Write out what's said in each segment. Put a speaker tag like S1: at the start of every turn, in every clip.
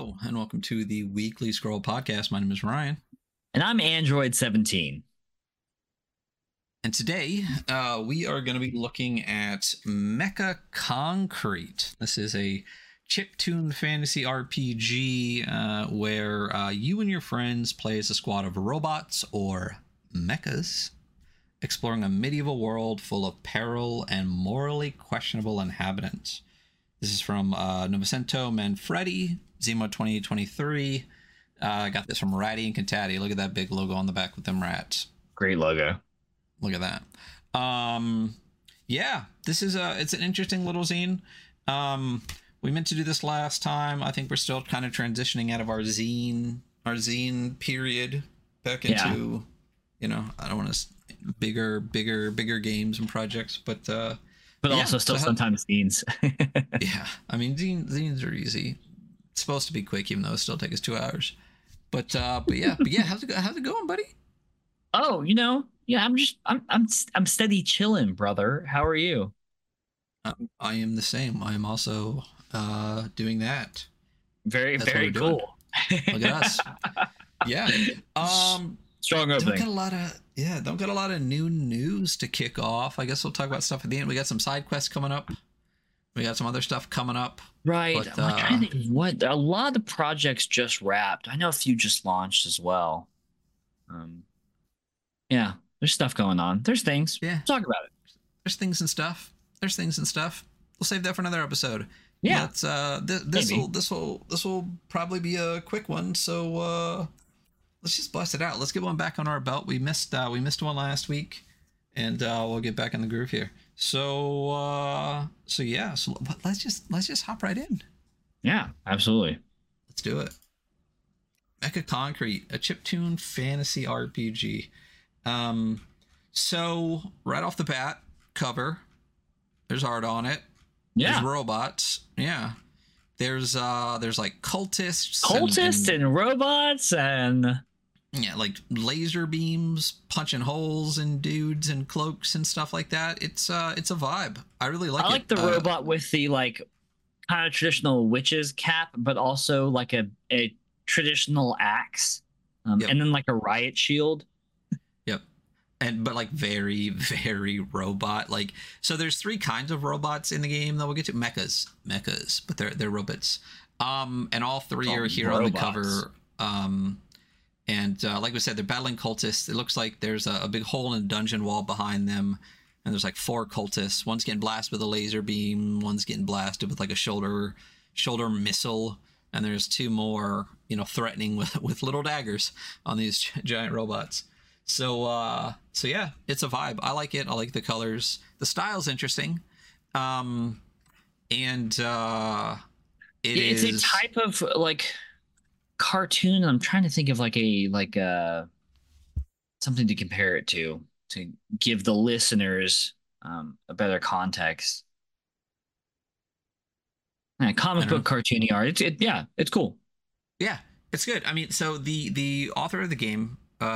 S1: Hello, and welcome to the Weekly Scroll Podcast. My name is Ryan.
S2: And I'm Android 17.
S1: And today we are going to be looking at Mecha Concrete. This is a chiptune fantasy RPG where you and your friends play as a squad of robots or mechas, exploring a medieval world full of peril and morally questionable inhabitants. This is from Novecento Manfredi, Zemo 2023. I got this from Ratty and Cantati. Look at that big logo on the back with them rats.
S2: Great logo.
S1: Look at that. Yeah, this is it's an interesting little zine. We meant to do this last time. I think we're still kind of transitioning out of our zine period back into, you know, I don't want to bigger games and projects, but
S2: yeah, also still sometimes zines.
S1: Yeah, I mean zines are easy. It's supposed to be quick, even though it still takes us 2 hours. But yeah, how's it going, buddy?
S2: Oh, yeah, I'm steady chilling, brother. How are you?
S1: I am the same. I am also doing that.
S2: That's very cool.
S1: Look at us. Yeah.
S2: Strong opening.
S1: Don't get a lot of new news to kick off. I guess we'll talk about stuff at the end. We got some side quests coming up. We got some other stuff coming up.
S2: Right. But, I'm trying to think what a lot of the projects just wrapped. I know a few just launched as well. Yeah, there's stuff going on. There's things.
S1: Yeah.
S2: Talk about it.
S1: There's things and stuff. We'll save that for another episode.
S2: Yeah.
S1: Let's this will probably be a quick one. So let's just bust it out. Let's get one back on our belt. We missed one last week, and we'll get back in the groove here. So yeah. So let's just hop right in.
S2: Yeah, absolutely.
S1: Let's do it. Mecha Concrete, a chiptune fantasy RPG. So right off the bat, cover. There's art on it.
S2: Yeah.
S1: There's robots. Yeah. There's like
S2: cultists and robots and
S1: yeah, like laser beams punching holes in dudes and cloaks and stuff like that. It's a vibe. I really like it.
S2: I like the robot with the like kind of traditional witch's cap, but also like a traditional axe, and then like a riot shield.
S1: Yep. But like very, very robot. Like, so there's 3 kinds of robots in the game that we'll get to. Mechas, but they're robots. And all 3 are here on the cover. And like we said, they're battling cultists. It looks like there's a big hole in the dungeon wall behind them. And there's like 4 cultists. One's getting blasted with a laser beam. One's getting blasted with like a shoulder missile. And there's 2 more, threatening with little daggers on these giant robots. So yeah, it's a vibe. I like it. I like the colors. The style's interesting. It's a
S2: type of like cartoon. I'm trying to think of like something to compare it to give the listeners a better context. Comic book cartoony art. It's cool.
S1: Yeah, it's good. I mean, so the author of the game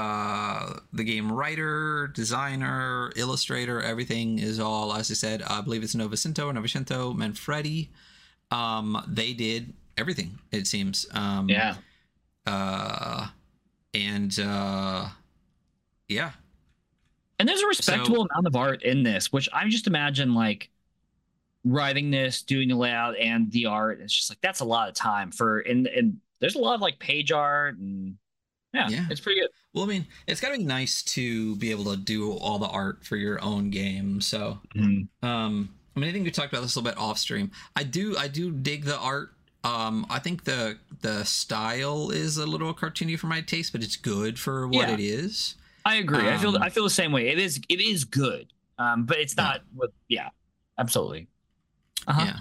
S1: writer, designer, illustrator, everything is all, as I said, I believe it's Novecento Manfredi. They did everything, it seems. Yeah.
S2: And there's a respectable amount of art in this, which I just imagine like writing this, doing the layout and the art. It's just like, that's a lot of time and there's a lot of like page art and yeah, it's pretty good.
S1: Well, I mean, it's gotta be nice to be able to do all the art for your own game. So, I mean, I think we talked about this a little bit off stream. I do dig the art. I think the style is a little cartoony for my taste, but it's good for what it is.
S2: I agree. I feel the same way. It is good. But it's not what. Yeah, absolutely.
S1: Yeah.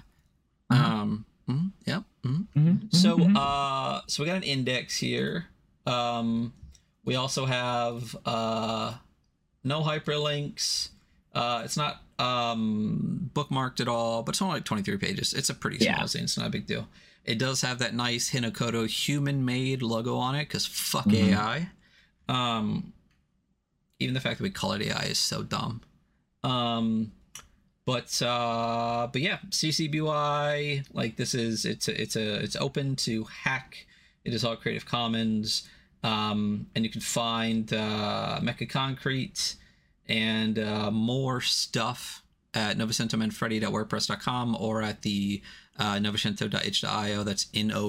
S1: Yep. So we got an index here. We also have no hyperlinks. It's not bookmarked at all, but it's only like 23 pages. It's a pretty small zine. It's not a big deal. It does have that nice Hinakoto human-made logo on it, because fuck AI. Even the fact that we call it AI is so dumb. But yeah, CC BY, like this is it's open to hack. It is all Creative Commons, and you can find Mecha Concrete and more stuff at novecentomanfreddy.wordpress.com or at the novecento.itch.io. That's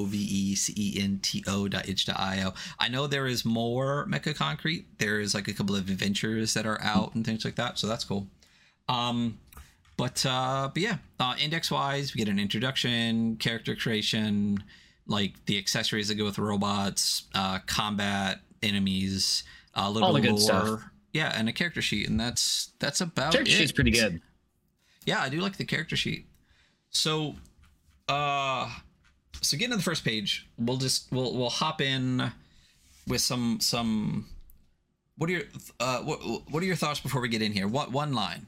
S1: novecento.itch.io. I know there is more Mecha Concrete. There's like a couple of adventures that are out and things like that, so that's cool. But yeah, index wise, we get an introduction, character creation, like the accessories that go with robots, combat, enemies, a little
S2: all the
S1: bit
S2: good
S1: lore,
S2: stuff.
S1: yeah, and a character sheet, and that's about
S2: Character
S1: it.
S2: sheet's pretty good.
S1: Yeah, I do like the character sheet. So so getting to the first page, we'll hop in with some. What are your what are your thoughts before we get in here? What one line?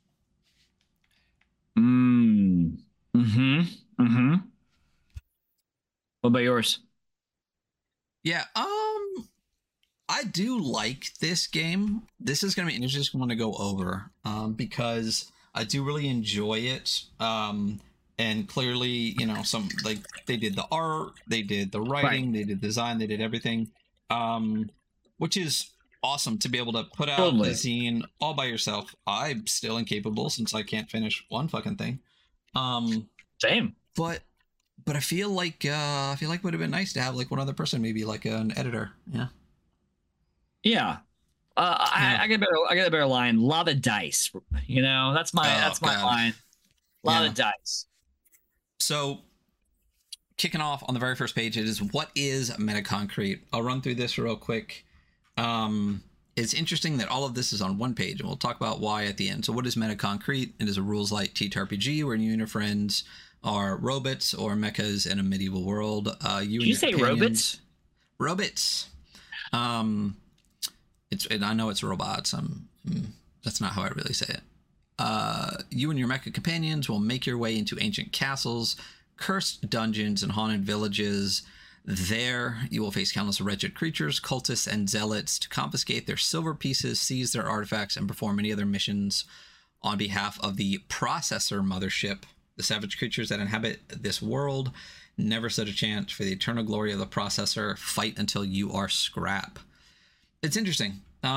S2: What about yours?
S1: Yeah, I do like this game. This is gonna be an interesting one to go over, because I do really enjoy it. And clearly, you know, some like they did the art, they did the writing, they did design, they did everything, which is awesome to be able to put out the zine all by yourself. I'm still incapable since I can't finish one fucking thing.
S2: Same.
S1: But I feel like it would have been nice to have like one other person, maybe like an editor. Yeah.
S2: Yeah. I get a better line. A lot of dice. You know, that's my line. A lot of dice.
S1: So, kicking off on the very first page, it is what is Meta Concrete. I'll run through this real quick. It's interesting that all of this is on one page, and we'll talk about why at the end. So, what is Meta Concrete? It is a rules-light TTRPG where you and your friends are robots or mechas in a medieval world.
S2: Did you say robots?
S1: Robots. I know it's robots. That's not how I really say it. You and your mecha companions will make your way into ancient castles, cursed dungeons, and haunted villages. There, you will face countless wretched creatures, cultists, and zealots to confiscate their silver pieces, seize their artifacts, and perform many other missions on behalf of the Processor Mothership. The savage creatures that inhabit this world never stood a chance. For the eternal glory of the Processor, fight until you are scrap. It's interesting.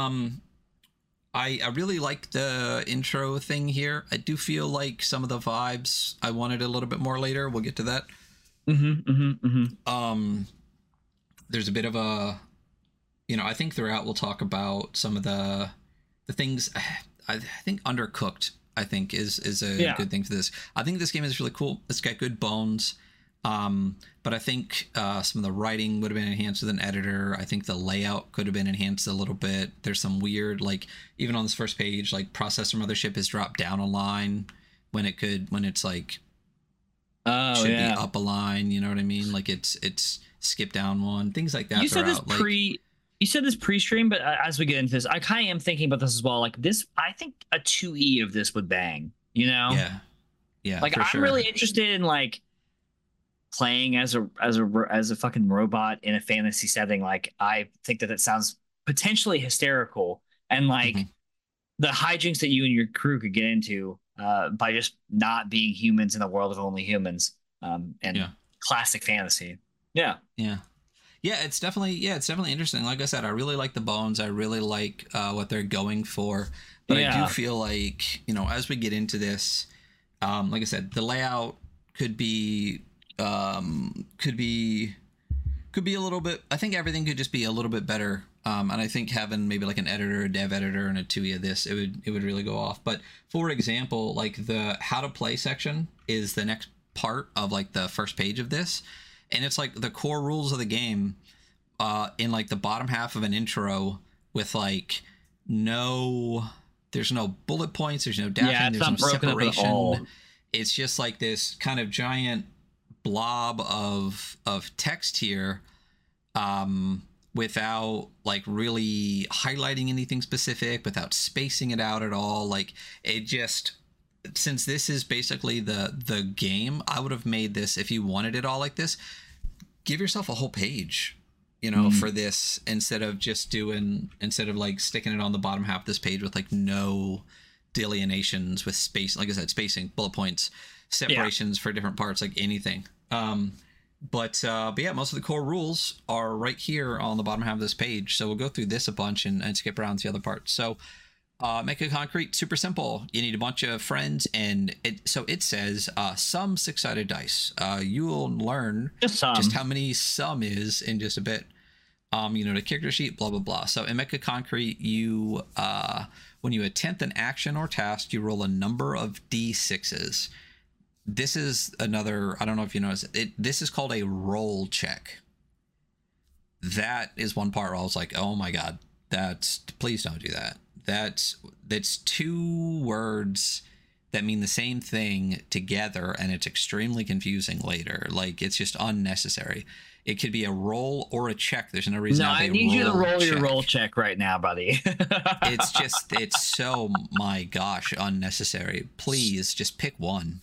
S1: I really like the intro thing here. I do feel like some of the vibes I wanted a little bit more later. We'll get to that. There's a bit of a, you know, I think throughout we'll talk about some of the things. I think Undercooked, I think is a good thing for this. I think this game is really cool. It's got good bones. But I think some of the writing would have been enhanced with an editor. I think the layout could have been enhanced a little bit. There's some weird, like, even on this first page, like Processor Mothership is dropped down a line when it's like, should be up a line. You know what I mean? Like it's skipped down one, things like that.
S2: You said this you said this pre-stream, but as we get into this, I kind of am thinking about this as well. Like this, I think a 2E of this would bang, you know?
S1: Yeah.
S2: Like I'm really interested in like playing as a fucking robot in a fantasy setting. Like I think that sounds potentially hysterical, and like the hijinks that you and your crew could get into by just not being humans in a world of only humans, and classic fantasy. It's
S1: definitely interesting. Like I said, I really like the bones. I really like what they're going for, but I do feel like, you know, as we get into this, like I said, the layout could be a little bit. I think everything could just be a little bit better. And I think having maybe like an editor, a dev editor, and a 2E of this, it would really go off. But for example, like the how to play section is the next part of like the first page of this, and it's like the core rules of the game in like the bottom half of an intro with like there's no bullet points, there's no dashing, there's no separation. It's just like this kind of giant blob of text here, without like really highlighting anything specific, without spacing it out at all. Like it just, since this is basically the game, I would have made this, if you wanted it all like this, give yourself a whole page, you know, for this, instead of like sticking it on the bottom half of this page with like no delineations with space, like I said, spacing, bullet points, separations for different parts, like anything. But yeah, most of the core rules are right here on the bottom half of this page. So we'll go through this a bunch and skip around to the other parts. So Mecha Concrete, super simple. You need a bunch of friends, and it says some 6-sided dice. You will learn just how many some is in just a bit. The character sheet, blah blah blah. So in Mecha Concrete, you when you attempt an action or task, you roll a number of d6s. This is another, I don't know if you noticed it, this is called a roll check. That is one part where I was like, oh my god, please don't do that. That's 2 words that mean the same thing together, and it's extremely confusing later. Like, it's just unnecessary. It could be a roll or a check. There's no reason.
S2: No, I need you to roll your roll check right now, buddy.
S1: it's so, my gosh, unnecessary. Please just pick one.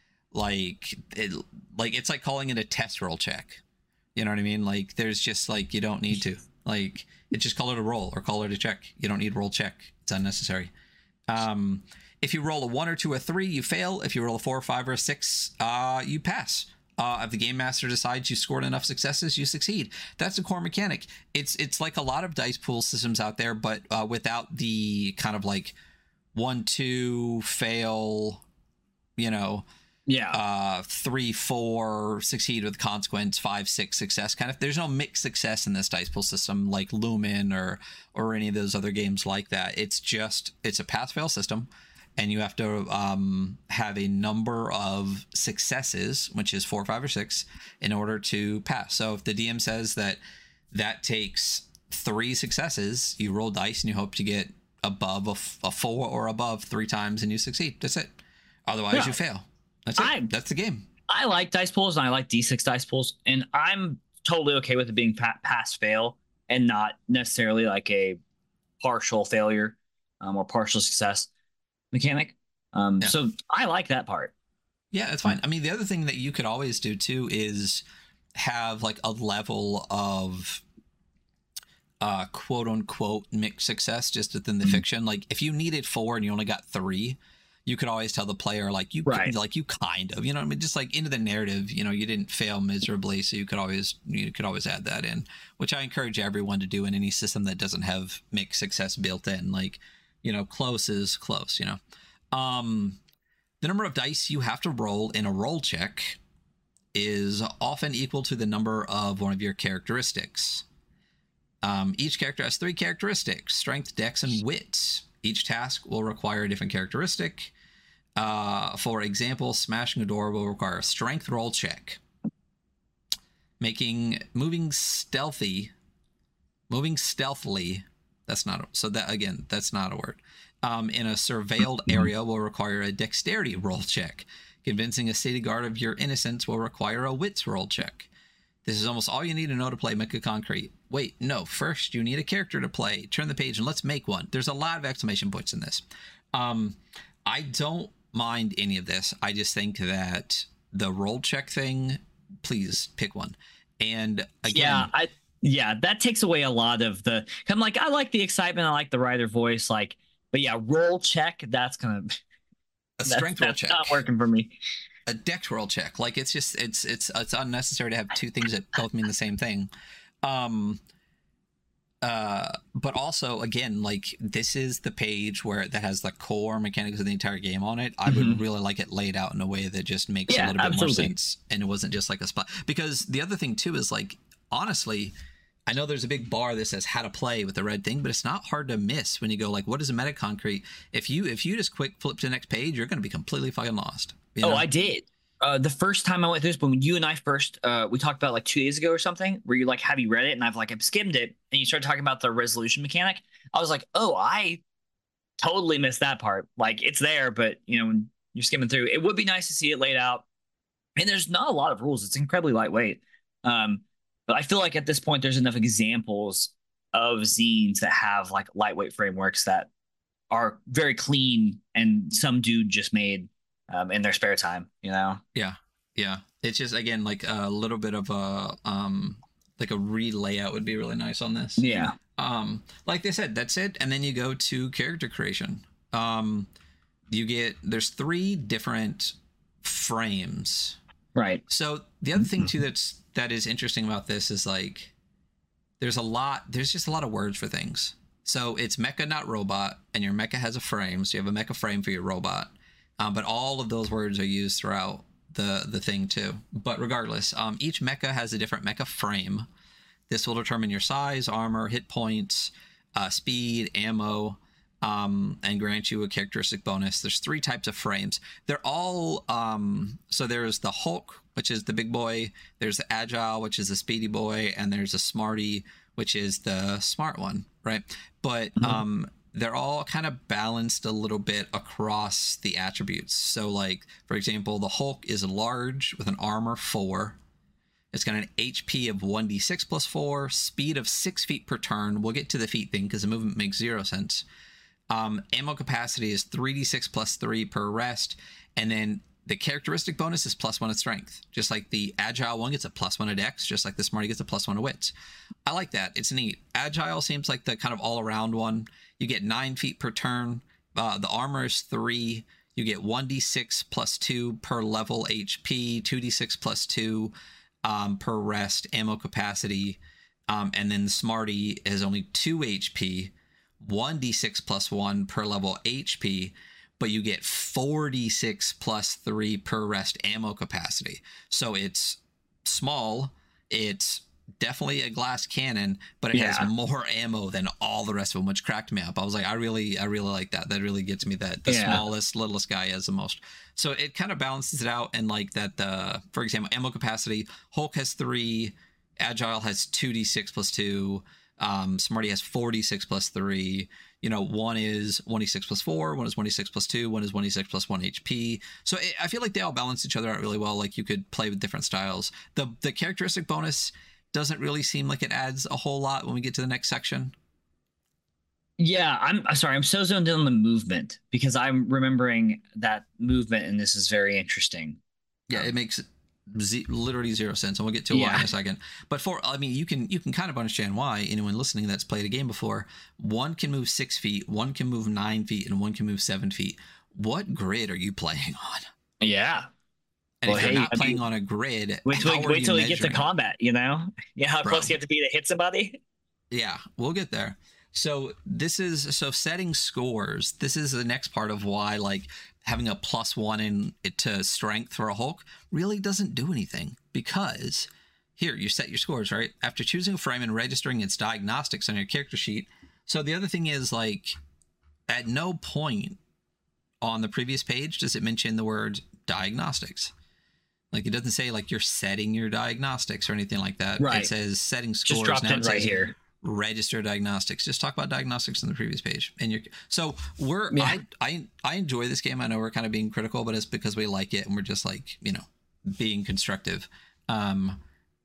S1: It's like calling it a test roll check. You know what I mean? Like, there's just, like, you don't need to. Like, just call it a roll or call it a check. You don't need roll check. It's unnecessary. If you roll a 1 or 2 or 3, you fail. If you roll a 4 or 5 or a 6, you pass. If the game master decides you scored enough successes, you succeed. That's the core mechanic. It's like a lot of dice pool systems out there, but without the kind of like 1, 2 fail, 3, 4 succeed with consequence, 5, 6 success kind of. There's no mixed success in this dice pool system like Lumen or any of those other games like that. It's a pass fail system, and you have to have a number of successes, which is 4, 5, or 6, in order to pass. So if the DM says that takes 3 successes, you roll dice and you hope to get above a 4 or above 3 times, and you succeed. That's it. Otherwise, you fail. That's it. That's the game.
S2: I like dice pools, and I like D6 dice pools, and I'm totally okay with it being pass fail and not necessarily like a partial failure or partial success mechanic. So I like that part.
S1: Yeah, it's fine. I mean, the other thing that you could always do too is have like a level of quote unquote mixed success just within the fiction. Like, if you needed 4 and you only got 3, you could always tell the player, like, you kind of, you know what I mean? Just like into the narrative, you didn't fail miserably. So you could always add that in, which I encourage everyone to do in any system that doesn't have mixed success built in. Like, close is close, The number of dice you have to roll in a roll check is often equal to the number of one of your characteristics. Each character has 3 characteristics: strength, dex, and wit. Each task will require a different characteristic. For example, smashing a door will require a strength roll check. Moving stealthily. That's not a word. In a surveilled area will require a dexterity roll check. Convincing a city guard of your innocence will require a wits roll check. This is almost all you need to know to play Mecha Concrete. Wait, no, first you need a character to play. Turn the page and let's make one. There's a lot of exclamation points in this. I don't mind any of this. I just think that the roll check thing, please pick one. And again...
S2: that takes away a lot of the... I'm like, I like the excitement. I like the writer voice. Like, but yeah, roll check, that's kind of...
S1: A strength roll check.
S2: Not working for me.
S1: A dex roll check. Like, it's just it's unnecessary to have 2 things that both mean the same thing. But also, again, like, this is the page that has the core mechanics of the entire game on it. I would really like it laid out in a way that just makes a little bit more sense, and it wasn't just like a spot. Because the other thing too is, like, honestly, I know there's a big bar that says how to play with the red thing, but it's not hard to miss when you go, like, what is a Mecha Concrete? If you just quick flip to the next page, you're going to be completely fucking lost.
S2: Oh, I did. The first time I went through this, when you and I first, we talked about like 2 days ago or something, where you like, have you read it? And I've skimmed it, and you started talking about the resolution mechanic. I was like, oh, I totally missed that part. Like, it's there, but when you're skimming through, it would be nice to see it laid out. And there's not a lot of rules. It's incredibly lightweight. But I feel like at this point, there's enough examples of zines that have like lightweight frameworks that are very clean, and some dude just made in their spare time, Yeah.
S1: It's just, again, like a little bit of a like a re-layout would be really nice on this.
S2: Yeah.
S1: Like they said, that's it. And then you go to character creation. there's 3 different frames.
S2: Right.
S1: So the other thing too that is interesting about this is like there's just a lot of words for things. So it's mecha, not robot, and your mecha has a frame, so you have a mecha frame for your robot. But all of those words are used throughout the thing too. But regardless, each mecha has a different mecha frame. This will determine your size, armor, hit points, speed, ammo, and grant you a characteristic bonus. There's 3 types of frames. They're all so there's the Hulk, which is the big boy. There's the Agile, which is the speedy boy, and there's a Smarty, which is the smart one, right? But they're all kind of balanced a little bit across the attributes. So like, for example, the Hulk is large with an armor 4. It's got an HP of 1d6 plus 4, speed of 6 feet per turn. We'll get to the feet thing because the movement makes 0 sense. Ammo capacity is 3d6 plus 3 per rest. And then the characteristic bonus is +1 at strength. Just like the Agile one gets a +1 at Dex, just like the Smarty gets a +1 at Wits. I like that. It's neat. Agile seems like the kind of all-around one. You get 9 feet per turn. The armor is 3. You get 1d6 plus 2 per level HP, 2d6 plus 2 per rest, ammo capacity. And then the Smarty has only 2 HP, 1d6 plus 1 per level HP, but you get 4d6 plus 3 per rest ammo capacity. So it's small. It's definitely a glass cannon, but it has more ammo than all the rest of them, which cracked me up. I was like, I really like that. That really gets me that the smallest, littlest guy has the most. So it kind of balances it out. And like that, for example, ammo capacity, Hulk has 3, Agile has 2d6 plus 2, Smarty has 4d6 plus 3. You know, one is 1d6 plus 4, one is 1d6 plus 2, one is 1d6 plus 1 HP. So I feel like they all balance each other out really well. Like you could play with different styles. The characteristic bonus doesn't really seem like it adds a whole lot when we get to the next section.
S2: Yeah, I'm sorry. I'm so zoned in on the movement because I'm remembering that movement, and this is very interesting.
S1: Yeah, it makes literally 0 sense, and we'll get to why in a second. But you can kind of understand why anyone listening that's played a game before. One can move 6 feet, one can move 9 feet, and one can move 7 feet. What grid are you playing on?
S2: Yeah.
S1: And if you're not playing on a grid,
S2: wait till we get to combat, you know? Yeah, how close you have to be to hit somebody?
S1: Yeah, we'll get there. So setting scores, this is the next part of why like having a +1 to strength for a Hulk really doesn't do anything, because here you set your scores, right? After choosing a frame and registering its diagnostics on your character sheet. So the other thing is, like, at no point on the previous page does it mention the word diagnostics. Like, it doesn't say like you're setting your diagnostics or anything like that. Right. It says setting scores.
S2: Just dropped it right here.
S1: Register diagnostics. Just talk about diagnostics on the previous page. And I enjoy this game. I know we're kind of being critical, but it's because we like it and we're just like, you know, being constructive. So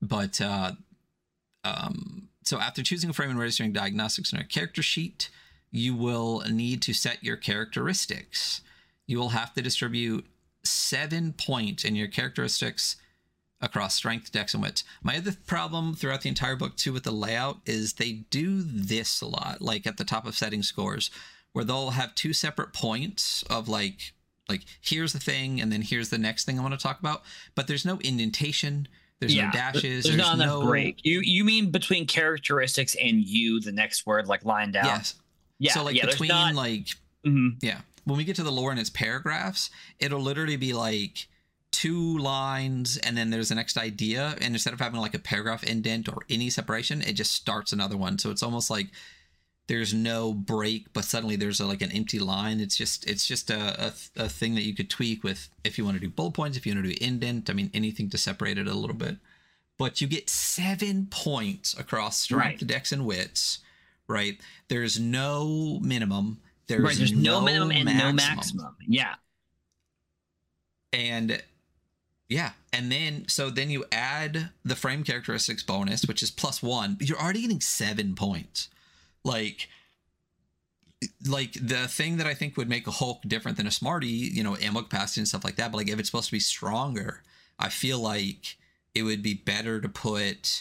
S1: after choosing a frame and registering diagnostics on a character sheet, you will need to set your characteristics. You will have to distribute 7 points in your characteristics across strength, dex, and wits. My other problem throughout the entire book too with the layout is they do this a lot, like at the top of setting scores, where they'll have 2 separate points of like here's the thing and then here's the next thing I want to talk about, but there's no indentation, there's no dashes,
S2: there's not enough break. You mean between characteristics and the next word, like line down?
S1: Yes. Yeah. So like between when we get to the lore and its paragraphs, it'll literally be like 2 lines and then there's the next idea, and instead of having like a paragraph indent or any separation, it just starts another one. So it's almost like there's no break, but suddenly there's like an empty line. It's just a thing that you could tweak with if you want to do bullet points, if you want to do indent, I mean anything to separate it a little bit. But you get 7 points across strength, dex, and wits, right? There's no minimum. There's
S2: no minimum and no maximum. Yeah.
S1: And then then you add the frame characteristics bonus, which is +1. You're already getting 7 points. Like the thing that I think would make a Hulk different than a Smarty, you know, ammo capacity and stuff like that. But like if it's supposed to be stronger, I feel like it would be better to put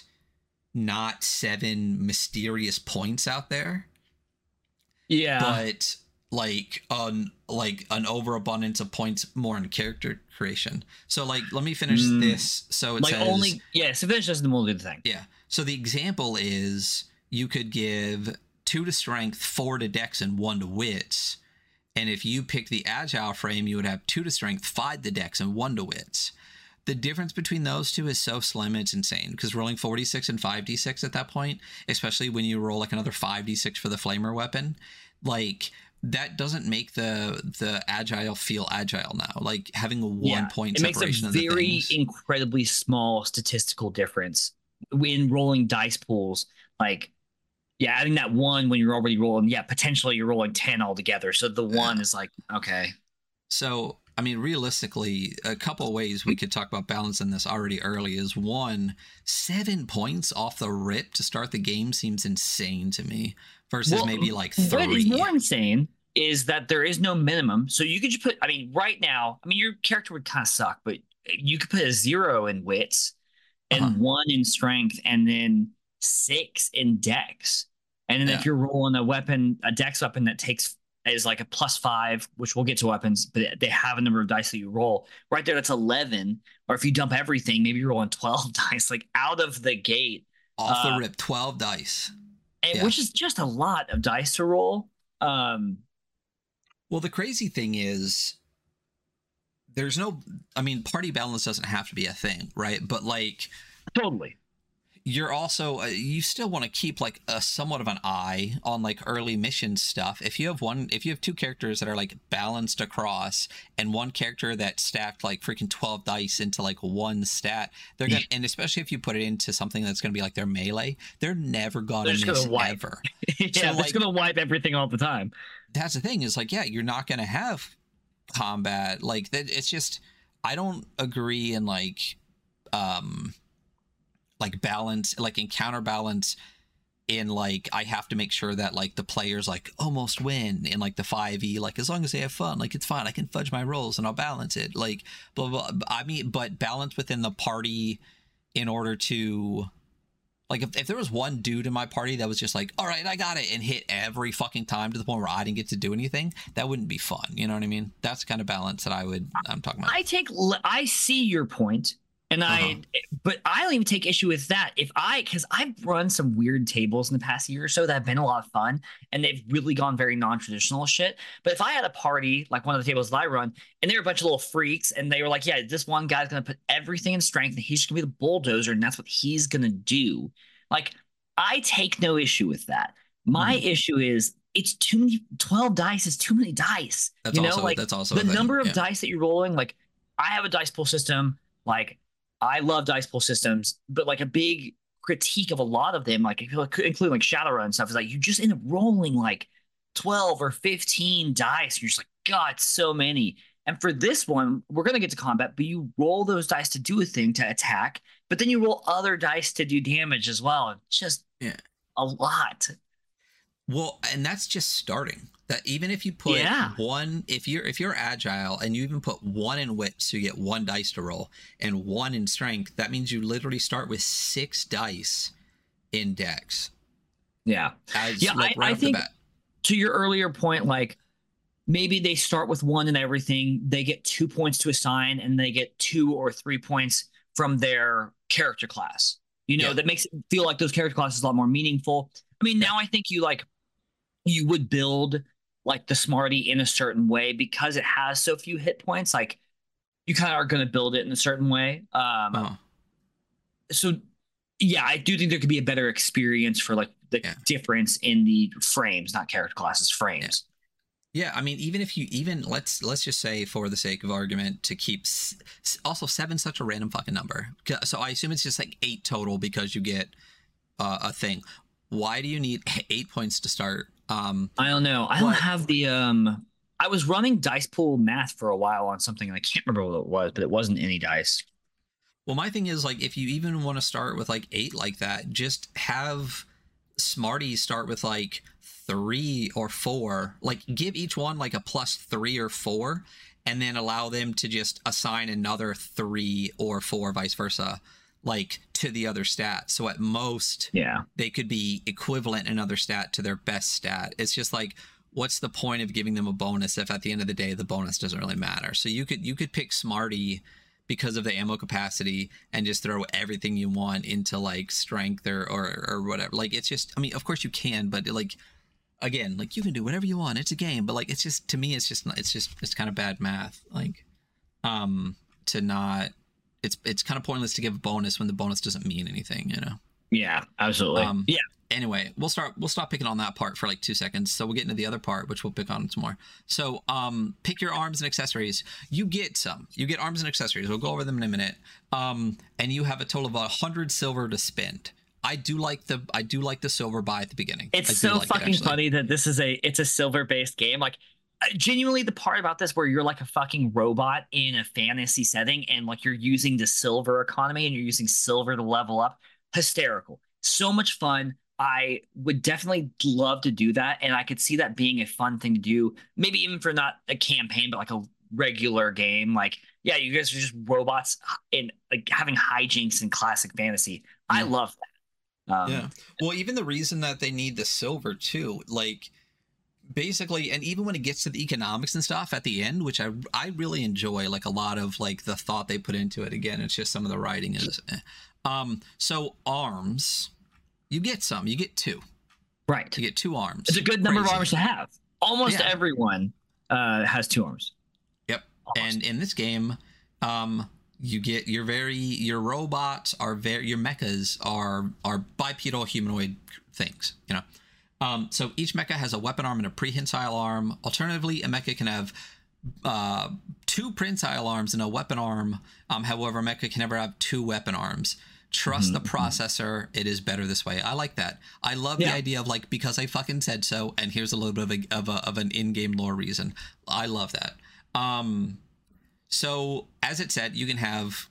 S1: not 7 mysterious points out there.
S2: Yeah.
S1: But like an overabundance of points more in character creation. So like, let me finish this. So it
S2: like
S1: says
S2: only so finish this and we'll do the thing.
S1: Yeah. So the example is you could give 2 to strength, 4 to dex, and 1 to wits. And if you pick the agile frame, you would have 2 to strength, 5 to dex, and 1 to wits. The difference between those two is so slim, it's insane. Because rolling 4d6 and 5d6 at that point, especially when you roll like another 5d6 for the flamer weapon, like that doesn't make the agile feel agile now. Like having a 1 point separation of the things.
S2: It makes a very incredibly small statistical difference in rolling dice pools. Like, yeah, adding that 1 when you're already rolling, potentially you're rolling 10 altogether. So the 1 is like, okay.
S1: So, I mean, realistically, a couple of ways we could talk about balancing this already early is 1, 7 points off the rip to start the game seems insane to me versus maybe like 3.
S2: What is more insane is that there is no minimum. So you could just put, I mean, right now, I mean, your character would kind of suck, but you could put a 0 in wits and 1 in strength and then 6 in dex. And then if you're rolling a dex weapon that is like a +5, which we'll get to weapons, but they have a number of dice that you roll right there. That's 11. Or if you dump everything, maybe you're rolling 12 dice, like out of the gate.
S1: Off the rip, 12 dice.
S2: Which is just a lot of dice to roll.
S1: Well, the crazy thing is there's no, I mean, party balance doesn't have to be a thing, right? But like,
S2: totally.
S1: You're also, you still want to keep like a somewhat of an eye on like early mission stuff. If you have 2 characters that are like balanced across and 1 character that stacked like freaking 12 dice into like 1 stat, they're gonna, and especially if you put it into something that's going to be like their melee, they're never gonna miss ever.
S2: Yeah, so, it's going to wipe everything all the time.
S1: That's the thing is like, you're not going to have combat like that. It's just, I don't agree in like balance, like in counterbalance in like, I have to make sure that like the players like almost win in like the 5e, like as long as they have fun, like it's fine, I can fudge my rolls and I'll balance it, like blah, blah, blah. I mean, but balance within the party in order to like, if there was one dude in my party that was just like, all right, I got it, and hit every fucking time to the point where I didn't get to do anything, that wouldn't be fun. You know what I mean? That's the kind of balance that I'm talking about.
S2: I see your point. And but I don't even take issue with that. Because I've run some weird tables in the past year or so that have been a lot of fun, and they've really gone very non-traditional shit. But if I had a party, like one of the tables that I run, and they were a bunch of little freaks, and they were like, yeah, this one guy's going to put everything in strength, and he's going to be the bulldozer, and that's what he's going to do. Like, I take no issue with that. My issue is, it's too many. 12 dice is too many dice.
S1: That's also
S2: the number of dice that you're rolling. Like, I have a dice pool system. Like, I love dice pool systems, but like a big critique of a lot of them, like including like Shadowrun and stuff, is like you just end up rolling like 12 or 15 dice. You're just like, God, so many. And for this one, we're going to get to combat, but you roll those dice to do a thing, to attack, but then you roll other dice to do damage as well. It's just a lot.
S1: Well, and that's just starting. That even if you put 1, if you're agile and you even put 1 in wit, so you get 1 dice to roll, and 1 in strength, that means you literally start with 6 dice in dex.
S2: Yeah. I think to your earlier point, like maybe they start with 1 in everything, they get 2 points to assign, and they get 2 or 3 points from their character class. You know, that makes it feel like those character classes a lot more meaningful. I mean, now I think you would build like the Smarty in a certain way because it has so few hit points. Like, you kind of are going to build it in a certain way. So yeah, I do think there could be a better experience for like the difference in the frames, not character classes, frames.
S1: Yeah, I mean, even if you let's just say, for the sake of argument, to keep also 7 such a random fucking number. So I assume it's just like 8 total because you get a thing. Why do you need 8 points to start?
S2: I don't know. I don't have the I was running dice pool math for a while on something, and I can't remember what it was, but it wasn't any dice.
S1: Well, my thing is, like, if you even want to start with like 8 like that, just have Smarties start with like 3 or 4. Like, give each one like a +3 or 4, and then allow them to just assign another 3 or 4, vice versa, like to the other stat. So at most, they could be equivalent another stat to their best stat. It's just like, what's the point of giving them a bonus if at the end of the day the bonus doesn't really matter? So you could pick Smarty because of the ammo capacity and just throw everything you want into like strength or whatever. Like, it's just, I mean, of course you can, but like, again, like, you can do whatever you want. It's a game, but like, it's just, to me, it's kind of bad math. Like, to not, it's kind of pointless to give a bonus when the bonus doesn't mean anything, you know?
S2: Yeah, absolutely. Yeah.
S1: Anyway, we'll stop picking on that part for like 2 seconds. So we'll get into the other part, which we'll pick on some more. So pick your arms and accessories. You get arms and accessories. We'll go over them in a minute. And you have a total of 100 silver to spend. I do like the silver buy at the beginning.
S2: It's so fucking funny that it's a silver based game. Like, genuinely, the part about this where you're like a fucking robot in a fantasy setting and like you're using the silver economy and you're using silver to level up, hysterical. So much fun. I would definitely love to do that, and I could see that being a fun thing to do, maybe even for not a campaign but like a regular game. Like, yeah, you guys are just robots in like having hijinks in classic fantasy. I love that.
S1: Yeah, well, even the reason that they need the silver too, like, basically, and even when it gets to the economics and stuff at the end, which I really enjoy, like a lot of like the thought they put into it. Again, it's just some of the writing is so arms, you get 2,
S2: right?
S1: You get 2 arms.
S2: It's a good number of arms to have. Almost everyone has 2 arms.
S1: Yep. Almost. And in this game, you get your robots your mechas are bipedal humanoid things, you know. So each mecha has a weapon arm and a prehensile arm. Alternatively, a mecha can have 2 prehensile arms and a weapon arm. However, a mecha can never have 2 weapon arms. Trust the processor. It is better this way. I like that. I love the idea of like, because I fucking said so, and here's a little bit of an in-game lore reason. I love that. So as it said, you can have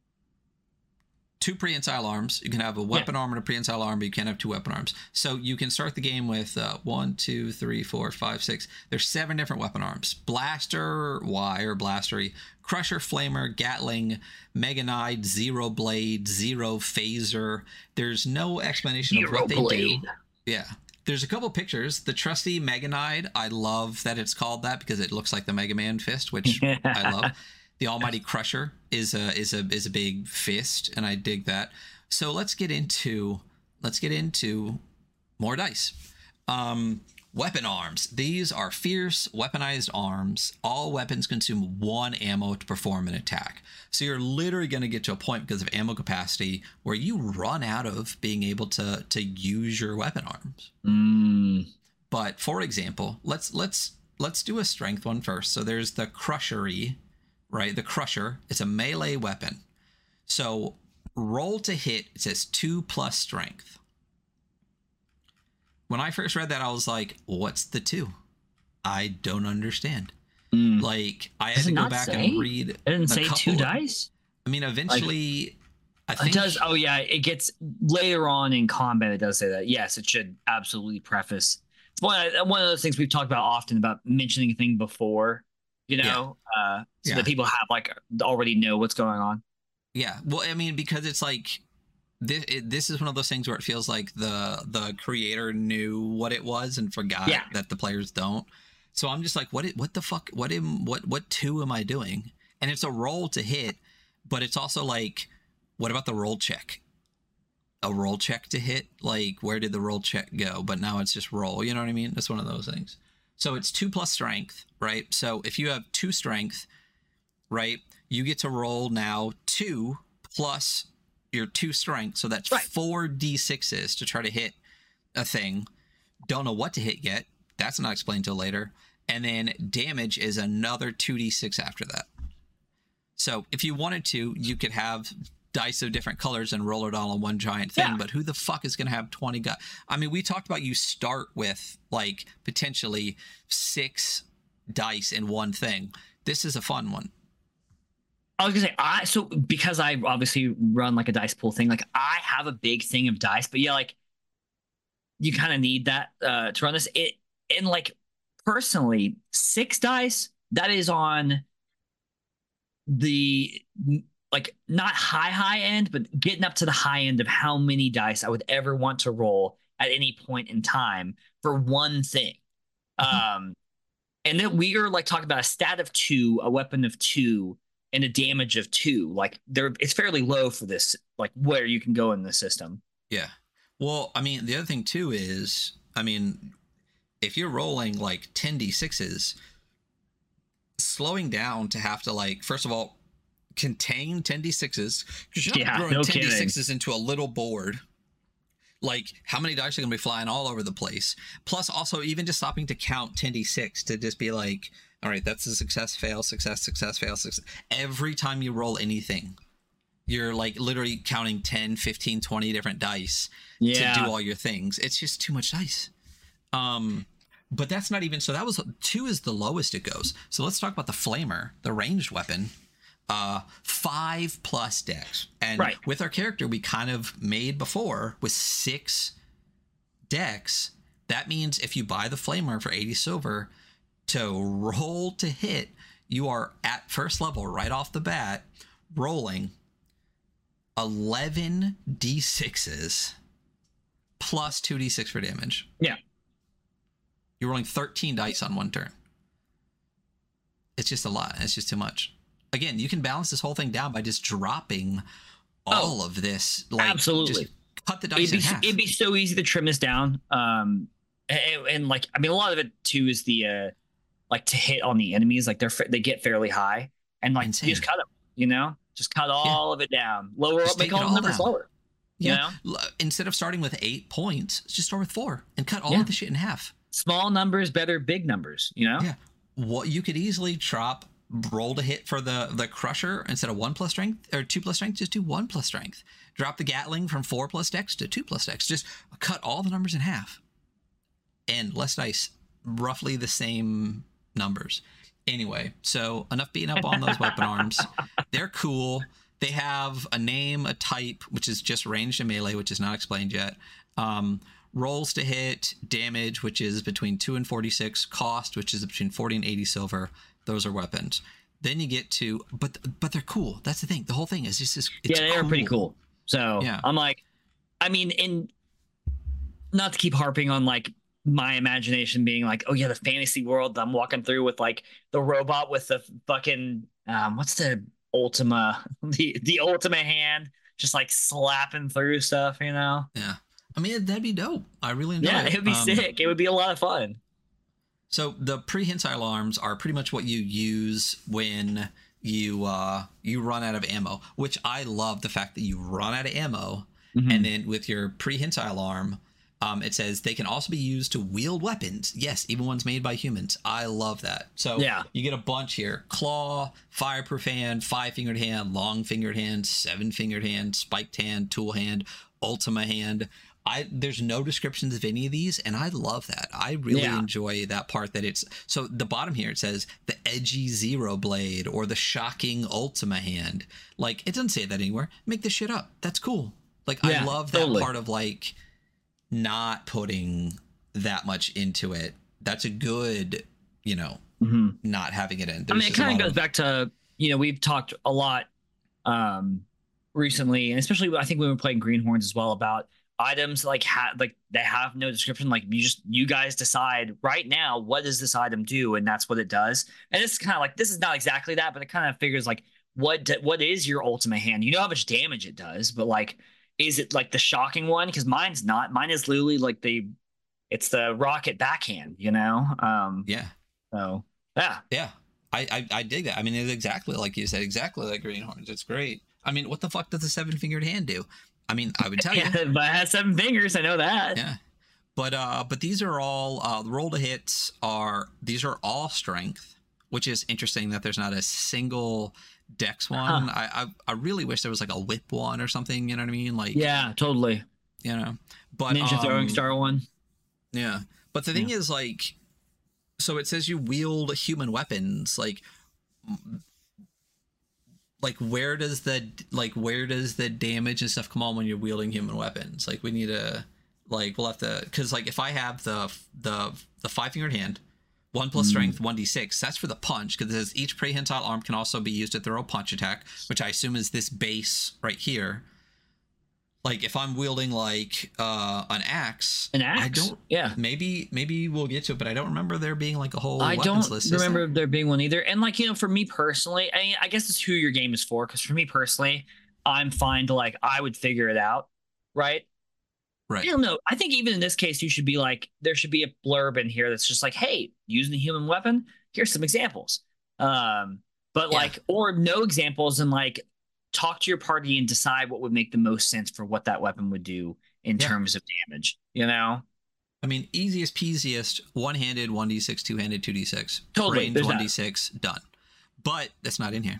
S1: 2 prehensile arms. You can have a weapon arm and a prehensile arm, but you can't have 2 weapon arms. So you can start the game with 1, 2, 3, 4, 5, 6. There's 7 different weapon arms: Blaster Y or Blastery, Crusher, Flamer, Gatling, Meganide, Zero Blade, Zero Phaser. There's no explanation of what they do. Yeah. There's a couple pictures. The trusty Meganide, I love that it's called that because it looks like the Mega Man fist, which I love. The Almighty Crusher is a big fist, and I dig that. So let's get into more dice. Weapon arms. These are fierce weaponized arms. All weapons consume 1 ammo to perform an attack. So you're literally going to get to a point because of ammo capacity where you run out of being able to use your weapon arms. But for example, let's do a strength one first. So there's the Crushery. Right, the Crusher, it's a melee weapon. So roll to hit, it says 2+ strength. When I first read that, I was like, what's the 2? I don't understand. Like, I had to go back and read.
S2: It didn't say 2 dice?
S1: I mean, eventually, I think...
S2: It does, oh yeah, it gets, later on in combat, it does say that. Yes, it should absolutely preface. It's one of those things we've talked about often, about mentioning a thing before. You know, so that people have like already know what's going on.
S1: Yeah, well, I mean, because it's like this is one of those things where it feels like the creator knew what it was and forgot that the players don't. So I'm just like, what the fuck? What 2 am I doing? And it's a roll to hit, but it's also like, what about the roll check? A roll check to hit? Like, where did the roll check go? But now it's just roll. You know what I mean? It's one of those things. So it's 2+ strength, right? So if you have 2 strength, right, you get to roll now 2 plus your 2 strength. So that's 4 D6s to try to hit a thing. Don't know what to hit yet. That's not explained till later. And then damage is another 2d6 after that. So if you wanted to, you could have dice of different colors and roll it all on one giant thing. But who the fuck is going to have 20 guys? I mean, we talked about you start with like potentially 6 dice in one thing. This is a fun one.
S2: I was gonna say, so because I obviously run like a dice pool thing, like I have a big thing of dice, but yeah, like you kind of need that to run this. And like personally, 6 dice, that is on the like not high end, but getting up to the high end of how many dice I would ever want to roll at any point in time for one thing. And then we are like talking about a stat of 2, a weapon of 2, and a damage of 2. Like it's fairly low for this, like where you can go in the system.
S1: Yeah. Well, I mean, the other thing too is, I mean, if you're rolling like 10d6s, slowing down to have to like, first of all, contain 10d6s, because you're not throwing 10d6s into a little board. Like, how many dice are going to be flying all over the place? Plus, also, even just stopping to count 10d6 to just be like, all right, that's a success, fail, success, success, fail, success. Every time you roll anything, you're like literally counting 10, 15, 20 different dice to do all your things. It's just too much dice. But that's not even, so that was 2 is the lowest it goes. So let's talk about the Flamer, the ranged weapon. 5+ dex, and with our character we kind of made before with 6 dex. That means if you buy the Flamer for 80 silver to roll to hit, you are at first level right off the bat rolling 11 d6s plus 2d6 for damage.
S2: Yeah,
S1: you're rolling 13 dice on one turn. It's just a lot. It's just too much. Again, you can balance this whole thing down by just dropping all of this. Like,
S2: absolutely.
S1: Just cut the dice in half.
S2: It'd be so easy to trim this down. And like, I mean, a lot of it too is the like to hit on the enemies. Like they get fairly high, and like you just cut them. You know, just cut all of it down. Lower up, make all the numbers lower.
S1: Yeah. You know? Instead of starting with 8 points, just start with 4 and cut all of the shit in half.
S2: Small numbers, better big numbers. You know.
S1: Yeah. What you could easily roll to hit for the crusher instead of 1+ strength or 2+ strength, just do 1+ strength. Drop the Gatling from 4+ dex to 2+ dex. Just cut all the numbers in half, and less dice, roughly the same numbers. Anyway, so enough beating up on those weapon arms. They're cool. They have a name, a type, which is just ranged and melee, which is not explained yet. Rolls to hit, damage, which is between 2 and 46, cost, which is between 40 and 80 silver. Those are weapons. Then you get to, but they're cool. That's the thing. The whole thing is just this.
S2: They are pretty cool. So I'm like, I mean, not to keep harping on like my imagination being like, oh yeah, the fantasy world I'm walking through with like the robot with the fucking what's the Ultima, the Ultima hand, just like slapping through stuff, you know?
S1: Yeah. I mean, that'd be dope. I really enjoy it.
S2: Yeah, it'd be sick. It would be a lot of fun.
S1: So the prehensile arms are pretty much what you use when you run out of ammo, which I love the fact that you run out of ammo. And then with your prehensile arm, it says they can also be used to wield weapons. Yes, even ones made by humans. I love that. So you get a bunch here: claw, fireproof hand, 5-fingered hand, long-fingered hand, 7-fingered hand, spiked hand, tool hand, Ultima hand. There's no descriptions of any of these, and I love that. I really enjoy that part, that it's so the bottom here, it says the edgy zero blade or the shocking Ultima hand. Like, it doesn't say that anywhere. Make this shit up. That's cool. Like, I love that part of like not putting that much into it. That's a good, you know, not having it in.
S2: I mean, it kind of goes back to, you know, we've talked a lot recently, and especially I think we were playing Greenhorns as well, about items like they have no description. Like, you guys decide right now, what does this item do, and that's what it does. And it's kind of like, this is not exactly that, but it kind of figures like what is your Ultima hand? You know how much damage it does, but like, is it like the shocking one? Because mine's not. Mine is literally like it's the rocket backhand, you know? So yeah.
S1: I dig that. I mean, it's exactly like you said, exactly like Greenhorns. It's great. I mean, what the fuck does a 7-fingered hand do? I mean, I would tell you.
S2: But it has 7 fingers. I know that.
S1: Yeah. But these are all roll to hits these are all strength, which is interesting that there's not a single dex one. I really wish there was like a whip one or something, you know what I mean? Like,
S2: yeah, totally.
S1: You know, but
S2: Ninja throwing star one.
S1: Yeah. But the thing is, like, so it says you wield human weapons, like where does the damage and stuff come on when you're wielding human weapons? Like, we need to, like, we'll have to, because like if I have the 5-fingered hand, 1+ strength, 1d6, that's for the punch, because it says each prehensile arm can also be used to throw a punch attack, which I assume is this base right here. Like if I'm wielding like an axe,
S2: I don't. Yeah,
S1: maybe we'll get to it, but I don't remember there being like a whole.
S2: I
S1: weapons
S2: don't
S1: list,
S2: remember there being one either. And like for me personally, I guess it's who your game is for. Because for me personally, I'm fine to like I would figure it out, right?
S1: Right.
S2: I don't know. I think even in this case, you should be like there should be a blurb in here that's just like, hey, using a human weapon. Here's some examples. But like, or no examples, and like talk to your party and decide what would make the most sense for what that weapon would do in terms of damage.
S1: I mean, easiest peasiest, one-handed, 1d6, two-handed, 2d6.
S2: Totally.
S1: Range, 1d6, done. But that's not in here.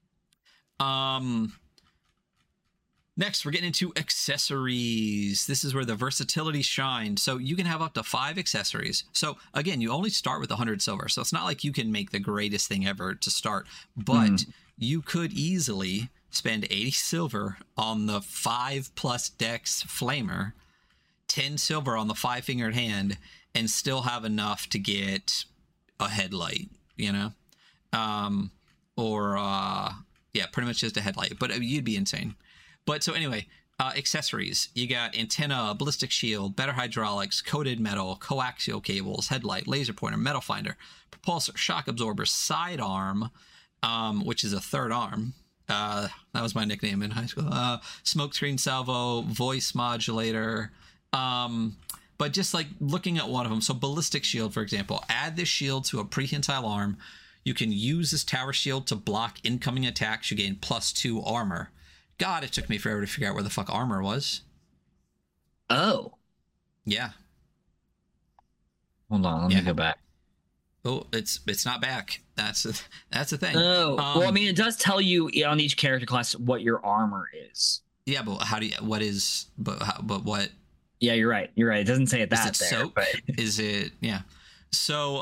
S1: Next, we're getting into accessories. This is where the versatility shines. So you can have up to 5 accessories. So again, you only start with 100 silver. So it's not like you can make the greatest thing ever to start. But you could easily spend 80 silver on the 5+ dex flamer, 10 silver on the 5-fingered hand, and still have enough to get a headlight, pretty much just a headlight, but you'd be insane. But so anyway, accessories, you got antenna, ballistic shield, better hydraulics, coated metal, coaxial cables, headlight, laser pointer, metal finder, propulsor, shock absorber, sidearm, which is a third arm. That was my nickname in high school. Smokescreen salvo, voice modulator. But just like looking at one of them, so ballistic shield, for example, add this shield to a prehensile arm. You can use this tower shield to block incoming attacks. You gain +2 armor. God, it took me forever to figure out where the fuck armor was.
S2: Oh.
S1: Yeah.
S2: Hold on, let me go back.
S1: Oh, it's not back. That's the thing.
S2: Oh, well, I mean, it does tell you on each character class what your armor is.
S1: Yeah, but what?
S2: Yeah, you're right. You're right. It doesn't say it that
S1: is it
S2: there.
S1: Soap?
S2: But...
S1: Is it? Yeah. So,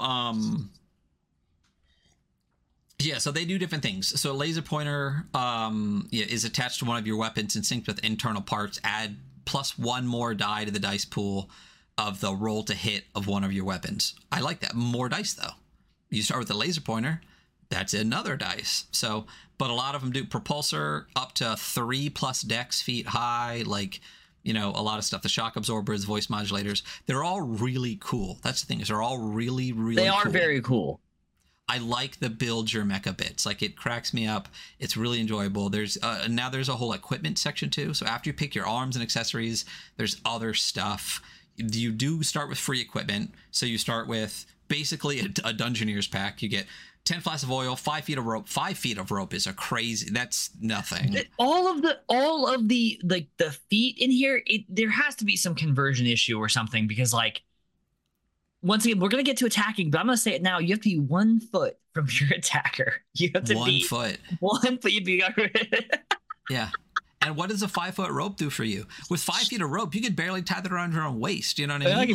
S1: yeah, so they do different things. So laser pointer is attached to one of your weapons and synced with internal parts. Add +1 more die to the dice pool of the roll to hit of one of your weapons. I like that. More dice, though. You start with the laser pointer, that's another dice. So, but a lot of them do propulsor up to 3+ dex feet high, like, a lot of stuff. The shock absorbers, voice modulators, they're all really cool. That's the thing, is they're all really, really cool.
S2: They are very cool.
S1: I like the build your mecha bits. Like, it cracks me up. It's really enjoyable. There's now there's a whole equipment section too. So after you pick your arms and accessories, there's other stuff. You do start with free equipment. So you start with basically a Dungeoneer's pack. You get 10 flasks of oil, 5 feet of rope. 5 feet of rope is a crazy. That's nothing.
S2: All of the like the feet in here. There has to be some conversion issue or something, because like, once again, we're going to get to attacking, but I'm going to say it now. You have to be 1 foot from your attacker. You have to be
S1: 1 foot.
S2: 1 foot. You'd be
S1: yeah. And what does a 5-foot rope do for you? With 5 feet of rope, you could barely tie that around your own waist. You know what I mean?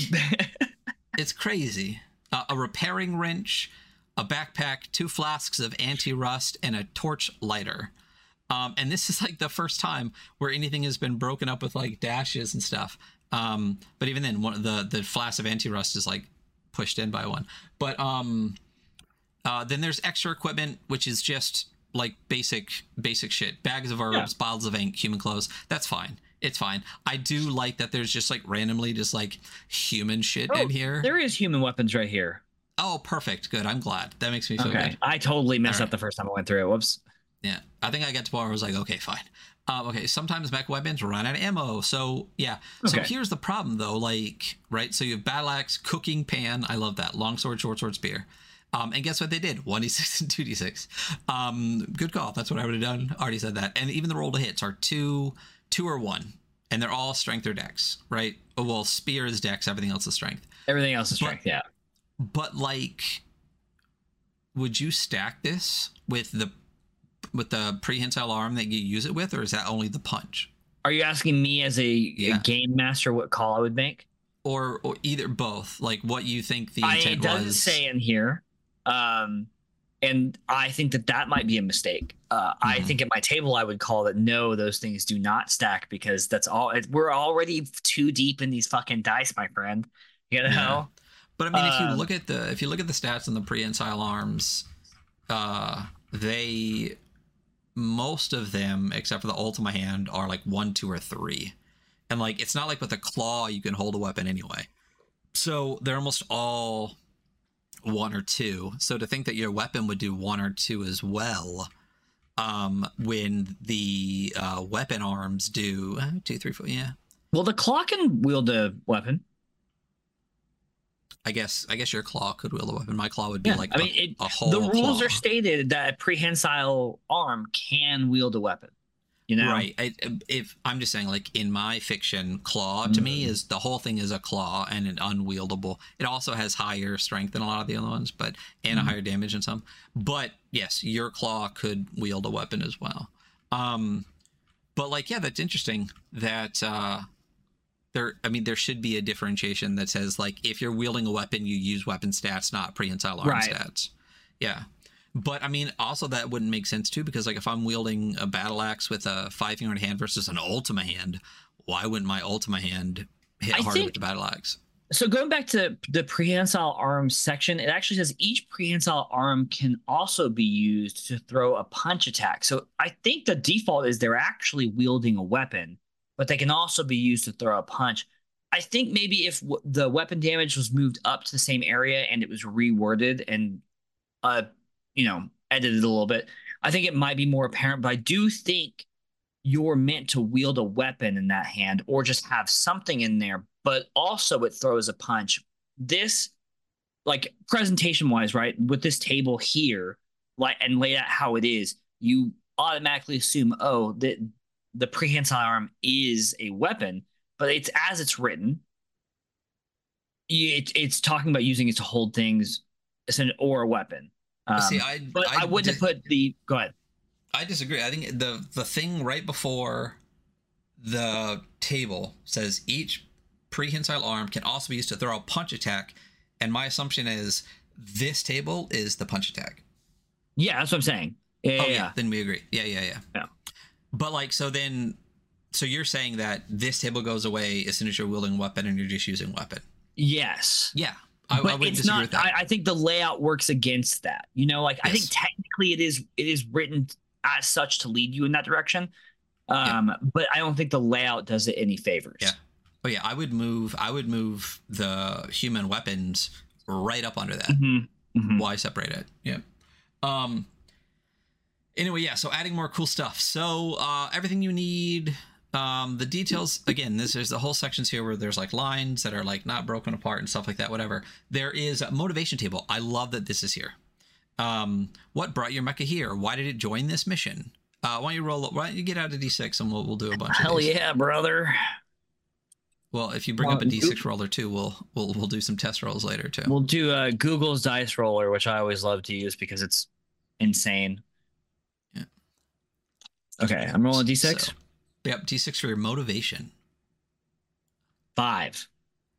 S1: It's crazy. A repairing wrench, a backpack, 2 flasks of anti-rust, and a torch lighter. And this is like the first time where anything has been broken up with like dashes and stuff. But even then, one of the flask of anti-rust is like pushed in by one. But then there's extra equipment, which is just like basic shit. Bags of herbs, bottles of ink, human clothes. That's fine. It's fine. I do like that there's just like randomly just like human shit in here.
S2: There is human weapons right here.
S1: Oh, perfect. Good. I'm glad. That makes me feel good.
S2: I totally messed up the first time I went through it. Whoops.
S1: Yeah. I think I got to where I was like, okay, fine. Okay, sometimes mech weapons run out of ammo. So, yeah. So here's the problem, though. Like, right? So you have battle axe, cooking pan. I love that. Long sword, short sword, spear. And guess what they did? 1d6 and 2d6. Good call. That's what I would have done. Already said that. And even the roll to hits are 2 or 1. And they're all strength or dex, right? Well, spear is dex. Everything else is strength.
S2: Everything else is strength, yeah.
S1: But, like, would you stack this with the prehensile arm that you use it with, or is that only the punch?
S2: Are you asking me as a game master what call I would make?
S1: Or either both, like what you think the intent was?
S2: It doesn't say in here. And I think that might be a mistake. I think at my table I would call that no, those things do not stack, because that's all. We're already too deep in these fucking dice, my friend. You know? Yeah.
S1: But I mean, if you look at the stats on the prehensile arms, they most of them, except for the Ultima hand, are like 1, 2, or 3. And like, it's not like with a claw you can hold a weapon anyway. So they're almost all 1 or 2. So to think that your weapon would do 1 or 2 as well, when the weapon arms do 2, 3, 4, yeah.
S2: Well, the claw can wield a weapon.
S1: I guess your claw could wield a weapon. My claw would be like a whole
S2: the rules
S1: claw.
S2: are stated that a prehensile arm can wield a weapon. You know,
S1: right? If I'm just saying, like in my fiction, claw to me is the whole thing is a claw and an unwieldable. It also has higher strength than a lot of the other ones, but and a higher damage than some. But yes, your claw could wield a weapon as well. But like, yeah, that's interesting that there should be a differentiation that says like if you're wielding a weapon, you use weapon stats, not prehensile arm stats. Yeah. But I mean, also that wouldn't make sense too, because like if I'm wielding a battle axe with a 5-fingered hand versus an Ultima hand, why wouldn't my Ultima hand hit harder with the battle axe?
S2: So going back to the prehensile arm section, it actually says each prehensile arm can also be used to throw a punch attack. So I think the default is they're actually wielding a weapon, but they can also be used to throw a punch. I think maybe if the weapon damage was moved up to the same area and it was reworded and edited a little bit, I think it might be more apparent. But I do think you're meant to wield a weapon in that hand or just have something in there, but also it throws a punch. This, like presentation wise, right, with this table here, like, and laid out how it is, you automatically assume, oh, that the prehensile arm is a weapon, but it's as it's written. It's talking about using it to hold things or a weapon. I wouldn't have put the. Go ahead.
S1: I disagree. I think the thing right before the table says each prehensile arm can also be used to throw a punch attack, and my assumption is this table is the punch attack.
S2: Yeah, that's what I'm saying. Yeah.
S1: Then we agree. Yeah. But like, so you're saying that this table goes away as soon as you're wielding a weapon and you're just using weapon.
S2: Yes.
S1: Yeah. I wouldn't disagree with that.
S2: I think the layout works against that. Yes. I think technically it is written as such to lead you in that direction. But I don't think the layout does it any favors.
S1: Yeah. Oh yeah, I would move the human weapons right up under that. Why separate it? Yeah. Anyway, yeah, so adding more cool stuff. So everything you need. The details, again, there's the whole sections here where there's like lines that are like not broken apart and stuff like that, whatever. There is a motivation table. I love that this is here. What brought your mecha here? Why did it join this mission? Why don't you get out of D6 and we'll do a bunch
S2: of
S1: these.
S2: Yeah, brother.
S1: Well, if you bring up a D6 roller too, we'll do some test rolls later too.
S2: We'll do Google's dice roller, which I always love to use because it's insane.
S1: Yeah.
S2: Okay, I'm rolling D6.
S1: So, yep, D6 for your motivation.
S2: 5.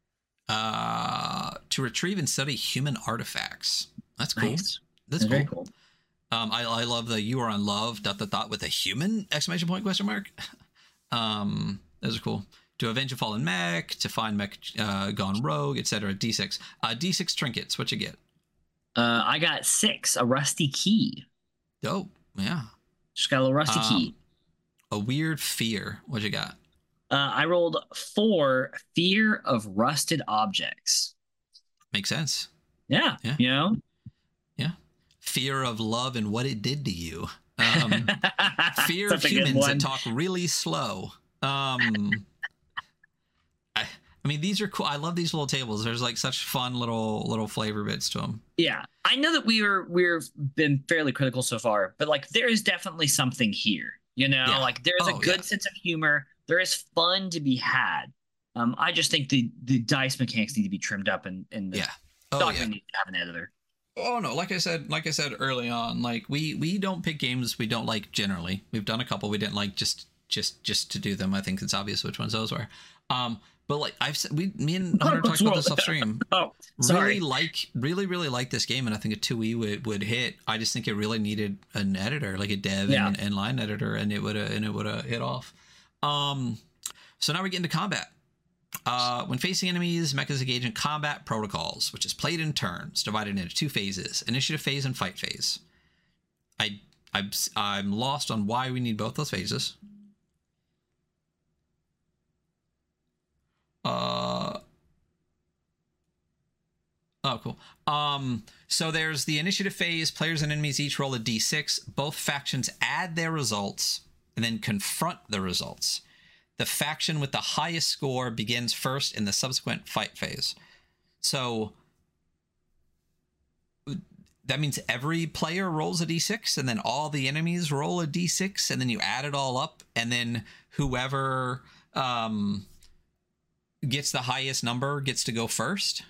S1: To retrieve and study human artifacts. That's cool.
S2: Nice.
S1: That's cool. Very cool. I love the "you are on love" ... with a human ! Question mark. Those are cool. To avenge a fallen mech, to find mech gone rogue, etc. D6. D6 trinkets. What you get?
S2: I got 6. A rusty key.
S1: Oh, yeah.
S2: Just got a little rusty key.
S1: A weird fear. What you got?
S2: I rolled 4. Fear of rusted objects.
S1: Makes sense.
S2: Yeah. You know?
S1: Yeah. Fear of love and what it did to you. Fear of humans that talk really slow. I mean, these are cool. I love these little tables. There's like such fun little flavor bits to them.
S2: Yeah, I know that we've been fairly critical so far, but like there is definitely something here. You know, like there's a good sense of humor. There is fun to be had. I just think the dice mechanics need to be trimmed up, and the document needs to have an editor.
S1: Oh no, like I said early on, like we don't pick games we don't like generally. We've done a couple we didn't like just to do them. I think it's obvious which ones those were. But like I've said, me and Hunter talked about this off stream.
S2: Sorry.
S1: Really like this game, and I think a 2E would hit. I just think it really needed an editor, like a dev and line editor, and it would have hit off. So now we get into combat. When facing enemies, mechas engage in combat protocols, which is played in turns, divided into 2 phases: initiative phase and fight phase. I I'm lost on why we need both those phases. Oh, cool. So there's the initiative phase. Players and enemies each roll a d6. Both factions add their results and then confront the results. The faction with the highest score begins first in the subsequent fight phase. So that means every player rolls a d6, and then all the enemies roll a d6, and then you add it all up, and then whoever gets the highest number gets to go first.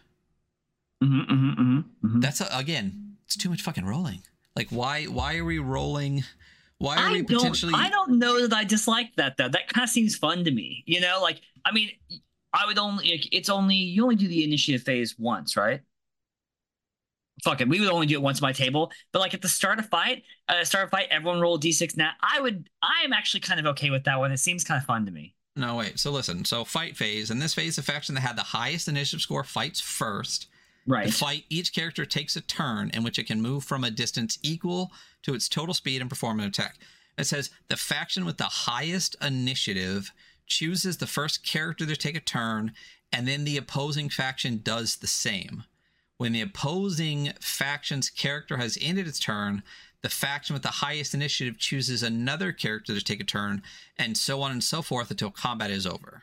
S1: That's again, it's too much fucking rolling. Like, why are we rolling? Why are we potentially?
S2: I don't know that I dislike that though. That kind of seems fun to me. You know, like, I mean, I would only, like, you only do the initiative phase once, right? Fuck it, we would only do it once at my table. But like at the start of fight, everyone roll a d6. Now I am actually kind of okay with that one. It seems kind of fun to me.
S1: No, wait. So listen. So fight phase. In this phase, the faction that had the highest initiative score fights first.
S2: Right.
S1: To fight, each character takes a turn in which it can move from a distance equal to its total speed and perform an attack. It says the faction with the highest initiative chooses the first character to take a turn, and then the opposing faction does the same. When the opposing faction's character has ended its turn, the faction with the highest initiative chooses another character to take a turn, and so on and so forth until combat is over.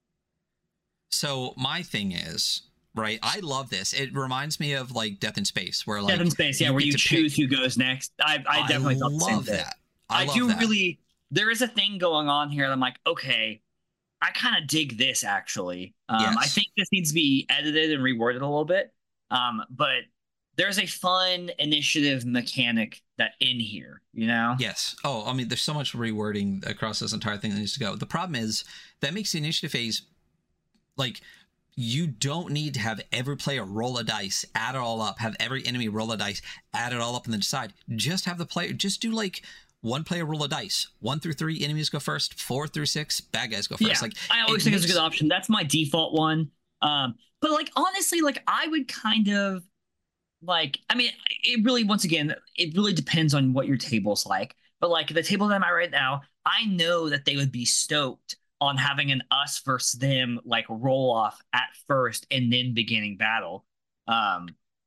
S1: So my thing is, right, I love this. It reminds me of like Death in Space, where like
S2: Death in Space, yeah, where you choose who goes next. I definitely thought the same thing. I do really. There is a thing going on here that I'm like, okay, I kind of dig this actually. Yes. I think this needs to be edited and reworded a little bit. But there's a fun initiative mechanic that in here, you know?
S1: Yes. Oh, I mean, there's so much rewording across this entire thing that needs to go. The problem is that makes the initiative phase like, you don't need to have every player roll a dice, add it all up, have every enemy roll a dice, add it all up, and then decide. Just have the player, just do like one player roll a dice. 1 through 3 enemies go first, 4 through 6 bad guys go first.
S2: Yeah,
S1: like,
S2: I always think it's a good option. That's my default one. But like, honestly, like I would kind of like, I mean, it really, once again, it really depends on what your table's like. But like the table that I'm at right now, I know that they would be stoked on having an us versus them like roll off at first and then beginning battle. But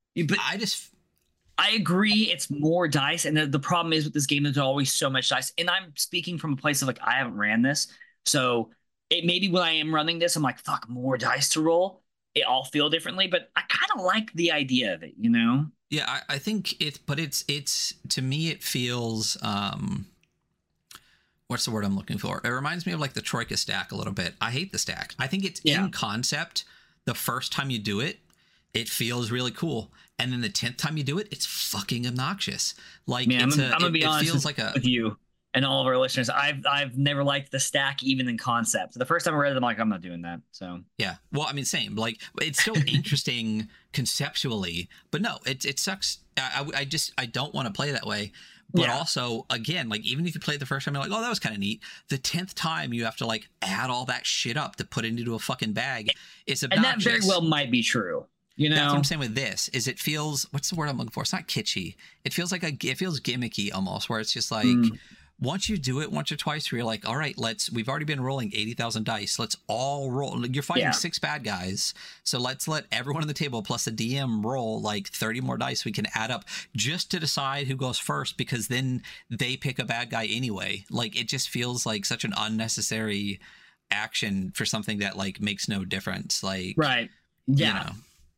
S2: I agree, it's more dice, and the problem is with this game, there's always so much dice. And I'm speaking from a place of like, I haven't ran this, so it maybe when I am running this, I'm like, fuck, more dice to roll. It all feel differently, but I kind of like the idea of it, you know?
S1: Yeah, I think it's to me, it feels, what's the word I'm looking for? It reminds me of like the Troika stack a little bit. I hate the stack. I think it's in concept. The first time you do it, it feels really cool. And then the 10th time you do it, it's fucking obnoxious. Like,
S2: man, I'm gonna be honest with you and all of our listeners. I've never liked the stack even in concept. So the first time I read it, I'm like, I'm not doing that. So
S1: yeah, well, I mean, same. Like, it's still interesting conceptually, but no, it sucks. I don't want to play that way. But also, again, like, even if you play it the first time, you're like, oh, that was kind of neat. The 10th time, you have to like add all that shit up to put it into a fucking bag. It's obnoxious.
S2: And that very well might be true. You know,
S1: that's what I'm saying with this. Is it feels, what's the word I'm looking for? It's not kitschy. It feels like it feels gimmicky almost, where it's just like, once you do it once or twice, where you're like, all right, we've already been rolling 80,000 dice. Let's all roll. You're fighting 6 bad guys. So let's let everyone on the table plus the DM roll like 30 more dice we can add up just to decide who goes first, because then they pick a bad guy anyway. Like, it just feels like such an unnecessary action for something that like makes no difference. Like,
S2: right. Yeah.
S1: You know.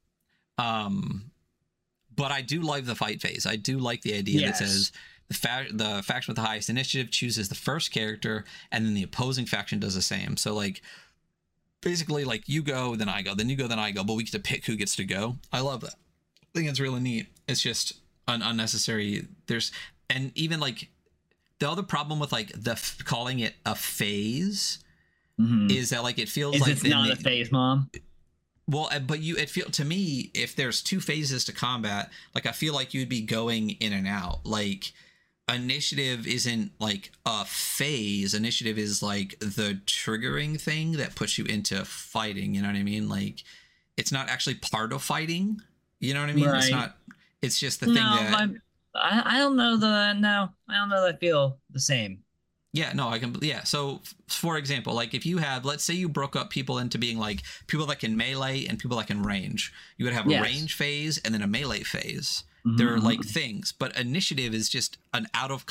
S1: But I do like the fight phase. I do like the idea that says the faction with the highest initiative chooses the first character, and then the opposing faction does the same. So like, basically, like, you go, then I go, then you go, then I go, but we get to pick who gets to go. I love that. I think it's really neat. It's just unnecessary. And even like the other problem with like calling it a phase is that like it feels like
S2: it's not a phase, Mom.
S1: Well, but it feel to me, if there's 2 phases to combat, like, I feel like you'd be going in and out. Like, initiative isn't like a phase. Initiative is like the triggering thing that puts you into fighting. You know what I mean? Like, it's not actually part of fighting. You know what I mean? Right. It's just the thing that
S2: I don't know that. No, I don't know that I feel the same.
S1: Yeah, no, I can. Yeah, so for example, like if you have, let's say you broke up people into being like people that can melee and people that can range, you would have a range phase and then a melee phase. They're like things, but initiative is just an out of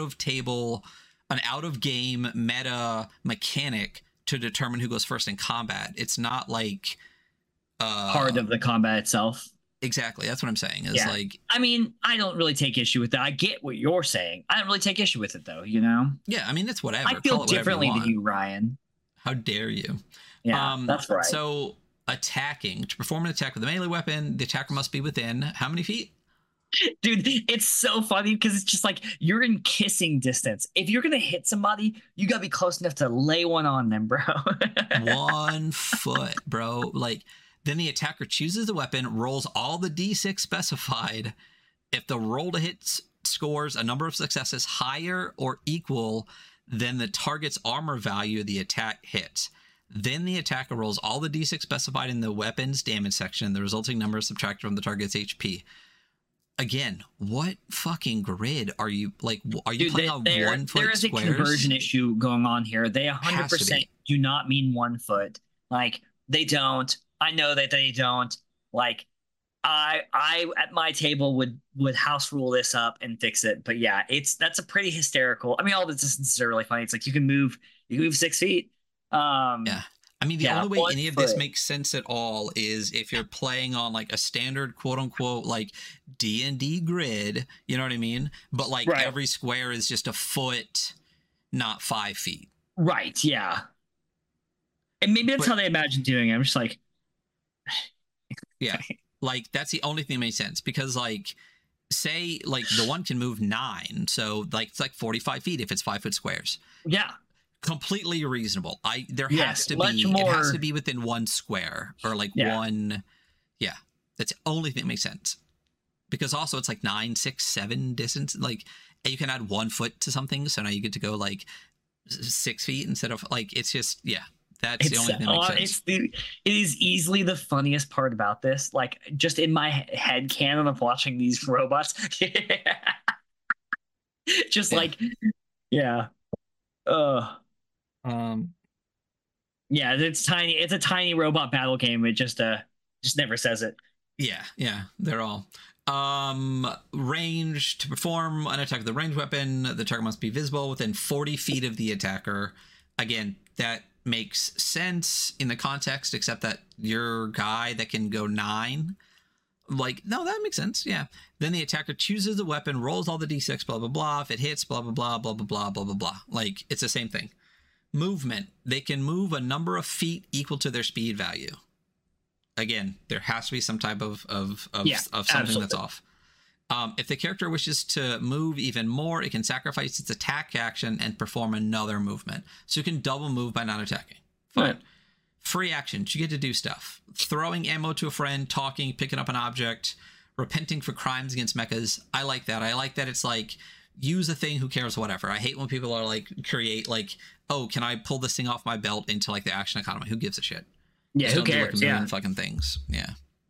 S1: game meta mechanic to determine who goes first in combat. It's not like
S2: part of the combat itself.
S1: Exactly. That's what I'm saying. Is like,
S2: I mean, I don't really take issue with that. I get what you're saying. I don't really take issue with it though, you know?
S1: Yeah, I mean, it's whatever.
S2: I feel differently than you, Ryan.
S1: How dare you?
S2: Yeah, that's right.
S1: So attacking, to perform an attack with a melee weapon, the attacker must be within how many feet?
S2: Dude, it's so funny because it's just like you're in kissing distance. If you're gonna hit somebody, you gotta be close enough to lay one on them, bro.
S1: 1 foot, bro. Like, then the attacker chooses the weapon, rolls all the d6 specified. If the roll to hit scores a number of successes higher or equal than the target's armor value of the attack hit, then the attacker rolls all the d6 specified in the weapon's damage section. The resulting number is subtracted from the target's HP. Again, what fucking grid are you like? Are you playing on 1 foot
S2: There is
S1: squares?
S2: A conversion issue going on here. They 100% do not mean 1 foot. Like, they don't. I know that they don't. Like, I at my table would house rule this up and fix it. But yeah, that's a pretty hysterical. I mean, all the distances are really funny. It's like you can move 6 feet.
S1: Yeah. I mean, the only way any of this makes sense at all is if you're playing on like a standard quote unquote like D&D grid, you know what I mean? But like every square is just a foot, not 5 feet.
S2: Right. Yeah. And maybe that's how they imagine doing it. I'm just like,
S1: yeah, like that's the only thing that makes sense because like say like the one can move 9. So like it's like 45 feet if it's 5 foot squares.
S2: Yeah.
S1: Completely reasonable. There has to be more... it has to be within 1 square or like one. Yeah, that's the only thing that makes sense. Because also it's like 9, 6, 7 distance. Like you can add 1 foot to something, so now you get to go like 6 feet instead of like it's just that's the only thing that makes sense.
S2: It is easily the funniest part about this. Like just in my head canon of watching these robots, just like yeah, it's tiny. It's a tiny robot battle game. It just never says it.
S1: Yeah, they're all range. To perform an attack with a ranged weapon, the target must be visible within 40 feet of the attacker. Again, that makes sense in the context, except that your guy that can go 9, like, no, that makes sense. Yeah. Then the attacker chooses the weapon, rolls all the d6, blah blah blah. If it hits, blah blah blah blah blah blah blah blah blah. Like, it's the same thing. Movement. They can move a number of feet equal to their speed value. Again, there has to be some type of something absolutely. That's off. If the character wishes to move even more, it can sacrifice its attack action and perform another movement. So you can double move by not attacking. Fine. Right. Free actions. You get to do stuff. Throwing ammo to a friend, talking, picking up an object, repenting for crimes against mechas. I like that. I like that it's like, use a thing, who cares, whatever. I hate when people are like, create like, oh, can I pull this thing off my belt into like the action economy? Who gives a shit?
S2: Yeah, who cares? Yeah.
S1: Fucking things. Yeah.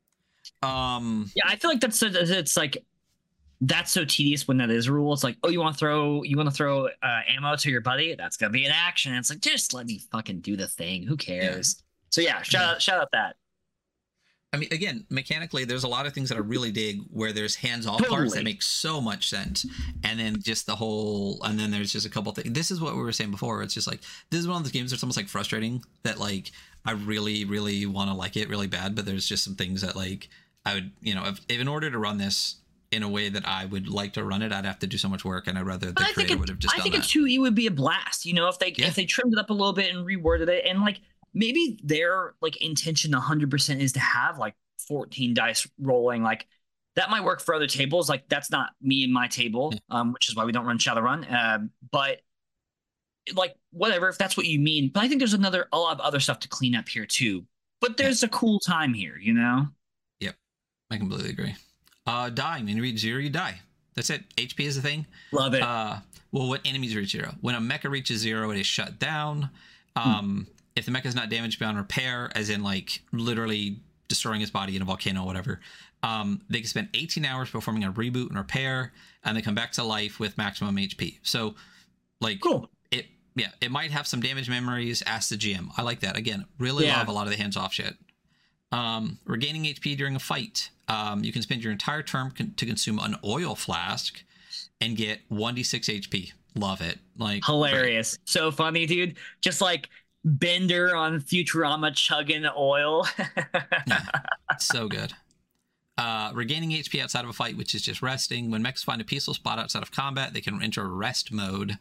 S2: Yeah, I feel like it's like, that's so tedious when that is a rule. It's like, oh, you want to throw ammo to your buddy? That's gonna be an action. And it's like, just let me fucking do the thing. Who cares? Yeah. So yeah, shout out that.
S1: I mean, again, mechanically, there's a lot of things that I really dig where there's hands-off parts that make so much sense, and then just and then there's just a couple things. This is what we were saying before. It's just like, this is one of those games that's almost like frustrating that like I really, really want to like it really bad, but there's just some things that like I would, if in order to run this in a way that I would like to run it, I'd have to do so much work, and I'd rather the creator would have just done that. I think a 2E would be a blast, if they trimmed it up a little bit and reworded it, and like maybe their like intention 100% is to have like 14 dice rolling. Like that might work for other tables. Like that's not me and my table, which is why we don't run Shadowrun. But like whatever, if that's what you mean. But I think there's a lot of other stuff to clean up here too. But there's a cool time here, Yep, I completely agree. Dying. When you reach 0, you die. That's it. HP is the thing.
S2: Love it.
S1: Well, what enemies reach 0? When a mecha reaches 0, it is shut down. If the mecha is not damaged beyond repair, as in like literally destroying his body in a volcano or whatever. They can spend 18 hours performing a reboot and repair, and they come back to life with maximum HP. So, like,
S2: cool.
S1: It might have some damage memories. Ask the GM. I like that. Again, really love a lot of the hands-off shit. Regaining HP during a fight. You can spend your entire turn to consume an oil flask and get 1d6 HP. Love it. Like,
S2: hilarious. Great. So funny, dude. Just like Bender on Futurama chugging oil.
S1: Yeah, so good. Regaining HP outside of a fight, which is just resting. When mechs find a peaceful spot outside of combat, they can enter rest mode.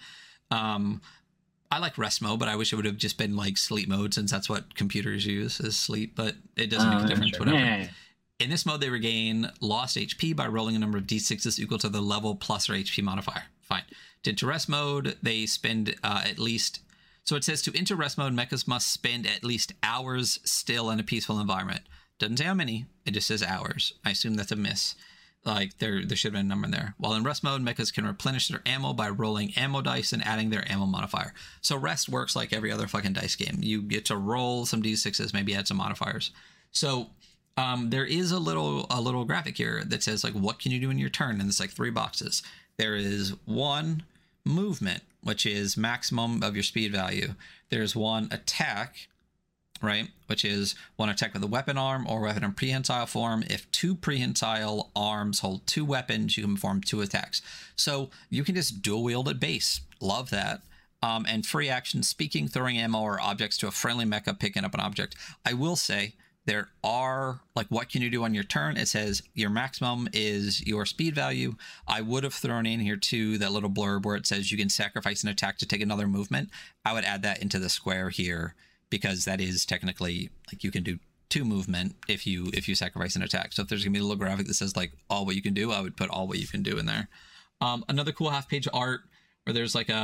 S1: I like rest mode, but I wish it would have just been like sleep mode, since that's what computers use as sleep, but it doesn't make a difference, sure. Whatever. Yeah. In this mode, they regain lost HP by rolling a number of d6s equal to the level plus their HP modifier. Fine. To enter rest mode, they spend at least... So it says to enter rest mode, mechas must spend at least hours still in a peaceful environment. Doesn't say how many, it just says hours. I assume that's a miss. Like, there should have been a number in there. While in rest mode, mechas can replenish their ammo by rolling ammo dice and adding their ammo modifier. So rest works like every other fucking dice game. You get to roll some d6s, maybe add some modifiers. So there is a little graphic here that says, like, what can you do in your turn? And it's like 3 boxes. There is 1 movement, which is maximum of your speed value. There's 1 attack, right, which is 1 attack with a weapon arm or weapon in prehensile form. If 2 prehensile arms hold 2 weapons, you can perform 2 attacks. So you can just dual wield at base. Love that. And free action, speaking, throwing ammo or objects to a friendly mecha, picking up an object. I will say there are, like, what can you do on your turn? It says your maximum is your speed value. I would have thrown in here too that little blurb where it says you can sacrifice an attack to take another movement. I would add that into the square here, because that is technically, like, you can do 2 movement if you sacrifice an attack. So if there's gonna be a little graphic that says, like, all what you can do, I would put all what you can do in there. Another cool half-page art where there's like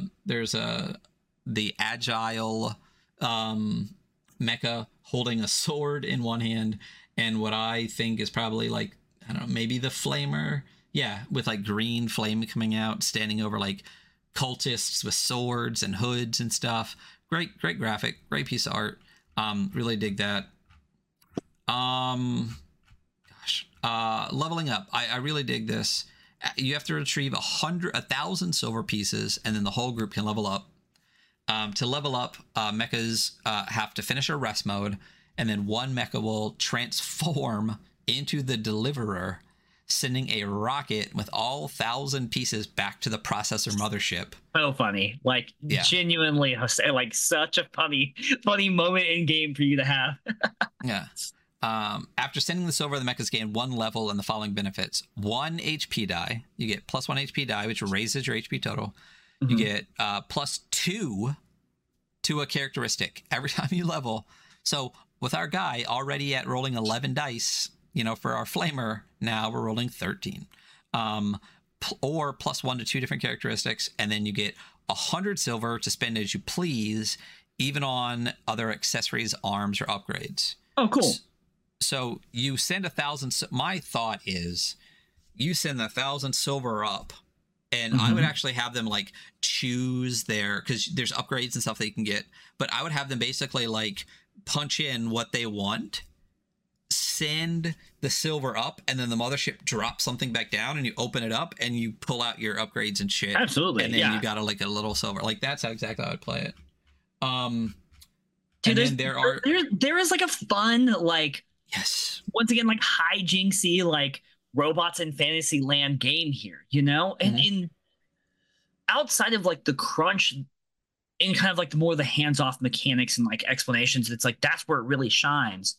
S1: the agile mecha holding a sword in one hand, and what I think is probably, like, I don't know, maybe the flamer, with like green flame coming out, standing over like cultists with swords and hoods and stuff. Great graphic, great piece of art. Really dig that. Leveling up, I really dig this. You have to retrieve 1,000 silver pieces, and then the whole group can level up. To level up, mechas have to finish a rest mode, and then 1 mecha will transform into the Deliverer, sending a rocket with all 1,000 pieces back to the processor mothership.
S2: So funny. Like, genuinely, like, such a funny moment in game for you to have.
S1: Yeah. After sending the silver, the mechas gain 1 level and the following benefits. 1 HP die. You get plus 1 HP die, which raises your HP total. You get plus 2 to a characteristic every time you level. So with our guy already at rolling 11 dice, for our flamer, now we're rolling 13. Or plus 1 to 2 different characteristics, and then you get 100 silver to spend as you please, even on other accessories, arms, or upgrades.
S2: Oh, cool.
S1: So you send 1,000. My thought is you send 1,000 silver up, and I would actually have them, like, choose their, because there's upgrades and stuff they can get, but I would have them basically, like, punch in what they want, send the silver up, and then the mothership drops something back down, and you open it up and you pull out your upgrades and shit.
S2: Absolutely.
S1: And then you got like a little silver. Like, that's how exactly I would play it.
S2: Dude, and then there is like a fun, like,
S1: yes,
S2: once again, like, hijinksy, like, robots in Fantasyland game here, and in outside of, like, the crunch in kind of like the more the hands-off mechanics and, like, explanations, it's like that's where it really shines.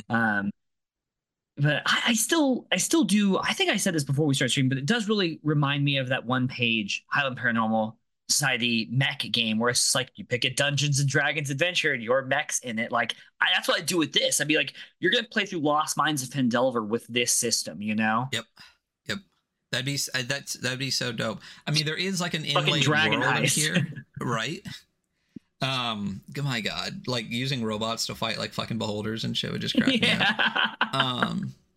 S2: But I still do, I think I said this before we started streaming, but it does really remind me of that one page Highland Paranormal Society mech game where it's like you pick a Dungeons and Dragons adventure and your mech's in it. Like, that's what I do with this. I'd be like, you're gonna play through Lost Mines of Phandelver with this system,
S1: Yep. That'd be so dope. I mean, there is like an inlaid world in here, right? My God, like, using robots to fight like fucking beholders and shit would just crack me up.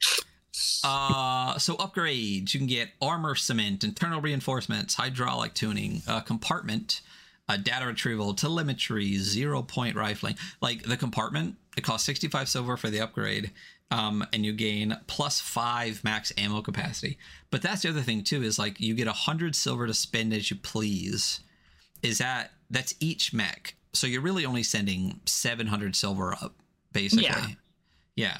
S1: So upgrades, you can get armor cement, internal reinforcements, hydraulic tuning, compartment, data retrieval, telemetry, 0-point rifling. Like, the compartment, it costs 65 silver for the upgrade, And you gain +5 max ammo capacity. But that's the other thing too, is like you get 100 silver to spend as you please. That's each mech, so you're really only sending 700 silver up, basically. Yeah.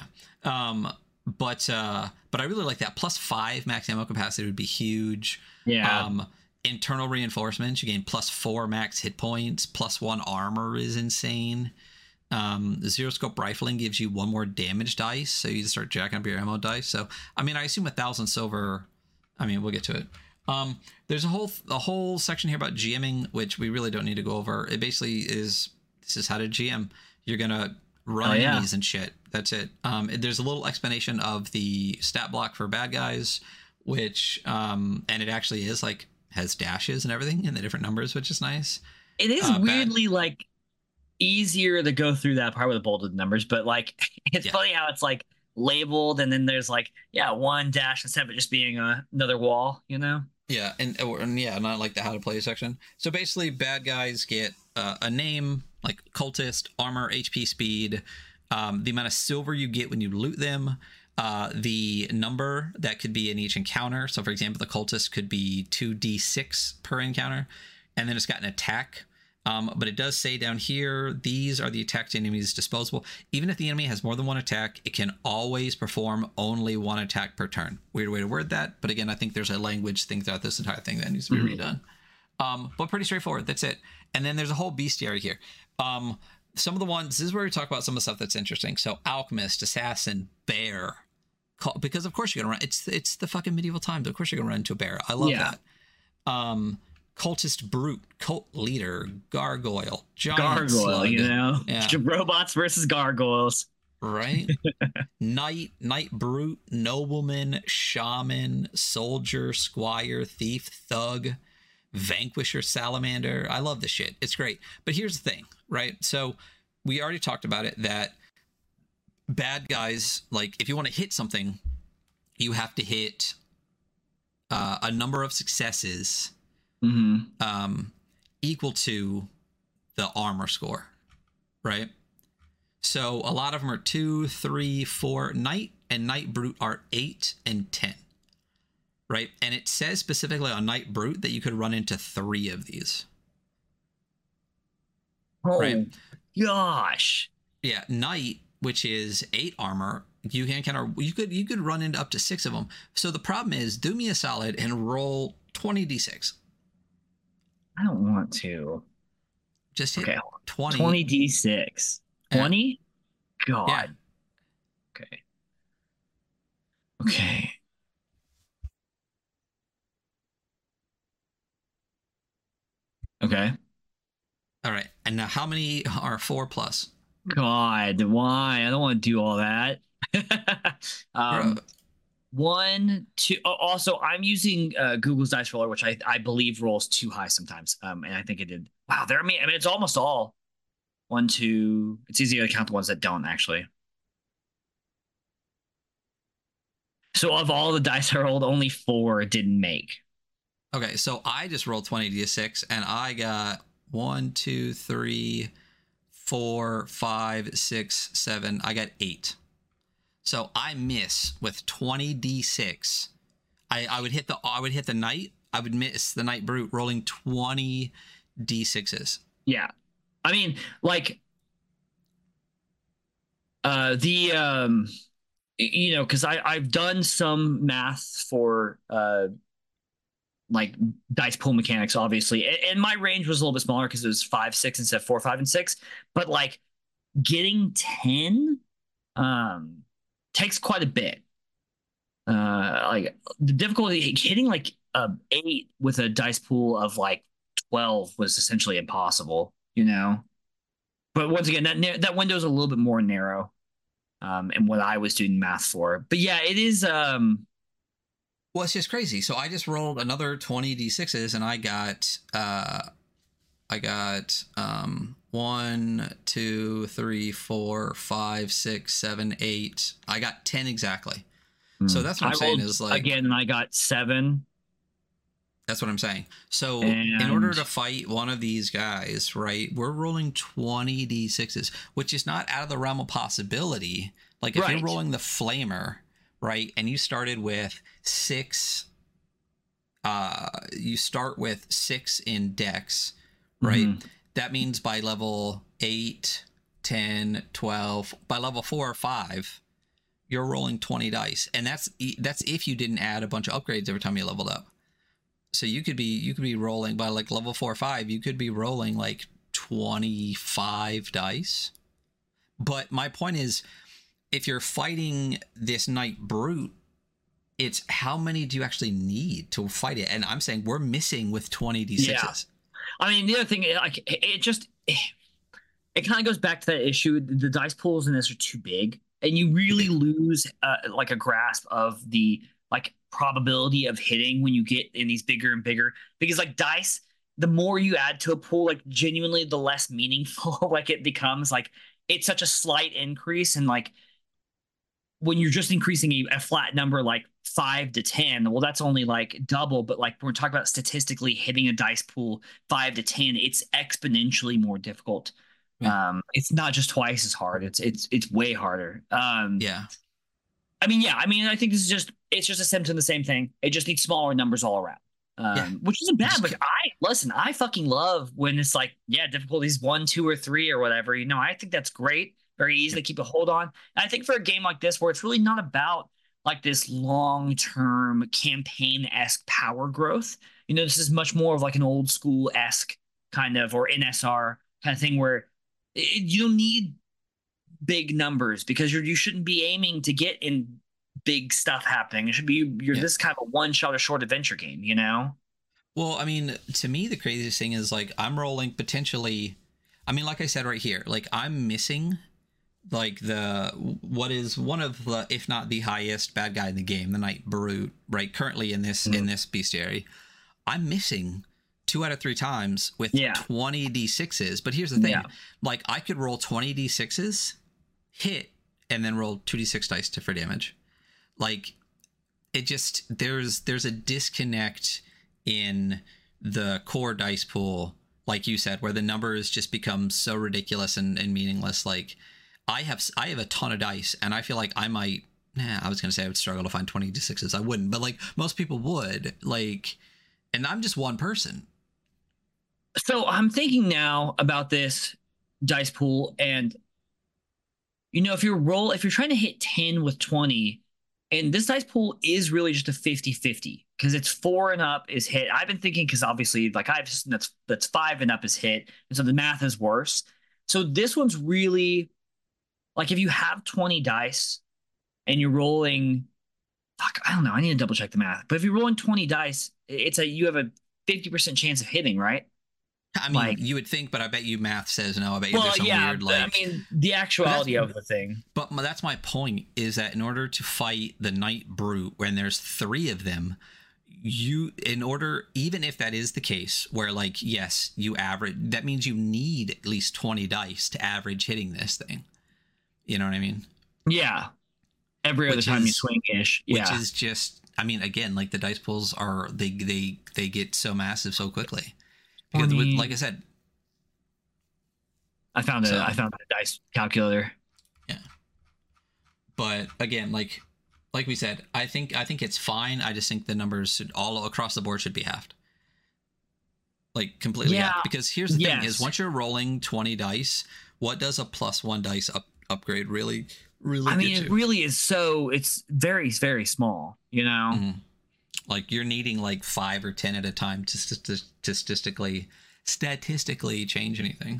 S1: But I really like that. +5 max ammo capacity would be huge.
S2: Yeah.
S1: Internal reinforcements, you gain +4 max hit points, +1 armor is insane. The zero scope rifling gives you 1 more damage dice, so you start jacking up your ammo dice. So I mean, I assume 1,000 silver. I mean, we'll get to it. There's a whole section here about GMing, which we really don't need to go over. It basically is, this is how to GM. You're gonna run enemies and shit. That's it. There's a little explanation of the stat block for bad guys, which and it actually is like has dashes and everything in the different numbers, which is nice.
S2: It is weirdly like easier to go through that part with the bolded numbers, but like it's funny how it's like labeled and then there's like 1 dash instead of it just being another wall, you know?
S1: Yeah, and not like the how to play section. So basically, bad guys get a name like cultist, armor, HP, speed, the amount of silver you get when you loot them, the number that could be in each encounter. So, for example, the cultist could be 2d6 per encounter, and then it's got an attack. But it does say down here, these are the attacked enemies disposable. Even if the enemy has more than 1 attack, it can always perform only 1 attack per turn. Weird way to word that. But again, I think there's a language thing throughout this entire thing that needs to be redone. But pretty straightforward. That's it. And then there's a whole bestiary here. Some of the ones, this is where we talk about some of the stuff that's interesting. So Alchemist, Assassin, Bear. Because of course you're going to run. It's the fucking medieval times. Of course you're going to run into a bear. I love that. Cultist Brute, Cult Leader, Gargoyle, Giant Slug.
S2: You know? Yeah. Robots versus gargoyles.
S1: Right? Knight Brute, Nobleman, Shaman, Soldier, Squire, Thief, Thug, Vanquisher, Salamander. I love this shit. It's great. But here's the thing, right? So we already talked about it, that bad guys, like if you want to hit something, you have to hit a number of successes equal to the armor score, right? So a lot of them are 2, 3, 4. Knight and Knight Brute are 8 and 10, right? And it says specifically on Knight Brute that you could run into 3 of these.
S2: Oh, right? Gosh.
S1: Yeah, Knight, which is 8 armor, you could run into up to 6 of them. So the problem is, do me a solid and roll 20d6.
S2: I don't want to.
S1: Just hit 20.
S2: 20d6. 20? God.
S1: Yeah.
S2: Okay. Okay. Okay.
S1: All right. And now how many are 4 plus?
S2: God, why? I don't want to do all that. 1, 2. Also, I'm using Google's Dice Roller, which I believe rolls too high sometimes. And I think it did. Wow, I mean, it's almost all 1, 2. It's easier to count the ones that don't actually. So of all the dice I rolled, only 4 didn't make.
S1: Okay, so I just rolled 20d6 and I got 1, 2, 3, 4, 5, 6, 7. I got 8. So I miss with 20d6. I would hit the Knight. I would miss the Knight Brute rolling 20 d6s.
S2: Yeah, I mean, like, you know, because I've done some math for like dice pool mechanics, obviously, and my range was a little bit smaller because it was 5, 6 instead of 4, 5, and 6. But like getting 10 takes quite a bit. Like the difficulty hitting like 8 with a dice pool of like 12 was essentially impossible, you know. But once again, that window is a little bit more narrow, and what I was doing math for. But yeah, it is.
S1: Well, it's just crazy. So I just rolled another 20 d6s, and I got 1, 2, 3, 4, 5, 6, 7, 8. I got 10 exactly. So that's what I'm saying is like
S2: again, and I got 7.
S1: That's what I'm saying. So in order to fight one of these guys, right, we're rolling 20 d6s, which is not out of the realm of possibility, Like if you're
S2: Right.
S1: rolling the flamer, right, and you started with 6, you start with 6 in dex, right?
S2: Mhm.
S1: That means by level 8, 10, 12, by level 4 or 5, you're rolling 20 dice, and that's if you didn't add a bunch of upgrades every time you leveled up. So you could be rolling by like level 4 or 5, you could be rolling like 25 dice. But my point is, if you're fighting this Knight Brute, it's how many do you actually need to fight it? And I'm saying we're missing with 20 d6s.
S2: Yeah. I mean, the other thing, like, it kind of goes back to that issue. The dice pools in this are too big, and you really lose like a grasp of the like probability of hitting when you get in these bigger and bigger. Because like dice, the more you add to a pool, like genuinely, the less meaningful like it becomes. Like it's such a slight increase, and like when you're just increasing a flat number like 5 to 10, well, that's only like double. But like when we're talking about statistically hitting a dice pool 5 to 10, it's exponentially more difficult.
S1: Yeah.
S2: It's not just twice as hard. It's way harder.
S1: Yeah.
S2: I mean, yeah. I mean, I think this is just a symptom of the same thing. It just needs smaller numbers all around.
S1: Yeah.
S2: Which isn't bad.
S1: Just
S2: Like I fucking love when it's like, yeah, difficulties 1, 2, or 3 or whatever. You know, I think that's great. Very easy to keep a hold on. And I think for a game like this, where it's really not about like this long-term campaign-esque power growth, you know, this is much more of like an old school-esque kind of, or NSR kind of thing where you don't need big numbers because you shouldn't be aiming to get in big stuff happening. It should be this kind of a one-shot or short adventure game, you know?
S1: Well, I mean, to me, the craziest thing is like I'm rolling potentially. I mean, like I said right here, like I'm missing like what is one of the, if not the highest bad guy in the game, the Knight Brute, right? Currently in this bestiary, I'm missing 2 out of 3 times with 20 d6s. But here's the thing, like I could roll 20 d6s, hit, and then roll 2d6 dice for damage. Like it just there's a disconnect in the core dice pool, like you said, where the numbers just become so ridiculous and meaningless. Like I have a ton of dice, and I feel like I might. I was gonna say I would struggle to find 20 d6s. I wouldn't, but like most people would. Like, and I'm just one person.
S2: So I'm thinking now about this dice pool, and you know, if you're trying to hit 10 with 20, and this dice pool is really just a 50-50 because it's 4 and up is hit. I've been thinking because obviously, like I have system that's 5 and up is hit, and so the math is worse. So this one's really like if you have 20 dice and you're rolling, fuck, I don't know. I need to double check the math. But if you're rolling 20 dice, you have a 50% chance of hitting, right?
S1: I mean, like, you would think, but I bet you math says no. I bet you there's some weird,
S2: like, I mean, the actuality of the thing.
S1: But that's my point, is that in order to fight the Knight Brute, when there's 3 of them, even if that is the case, where like, yes, you average, that means you need at least 20 dice to average hitting this thing. You know what I mean?
S2: Yeah. Every other time you swing-ish. Yeah.
S1: Which is just, I mean, again, like the dice pools are, they get so massive so quickly. Because like I said,
S2: I found a dice calculator.
S1: Yeah. But again, like we said, I think it's fine. I just think the numbers should all across the board should be halved. Like completely halved. Because here's the thing is, once you're rolling 20 dice, what does a +1 dice upgrade really
S2: I mean, it really is it's very, very small, you know?
S1: Mm-hmm. Like you're needing like 5 or 10 at a time to statistically change anything.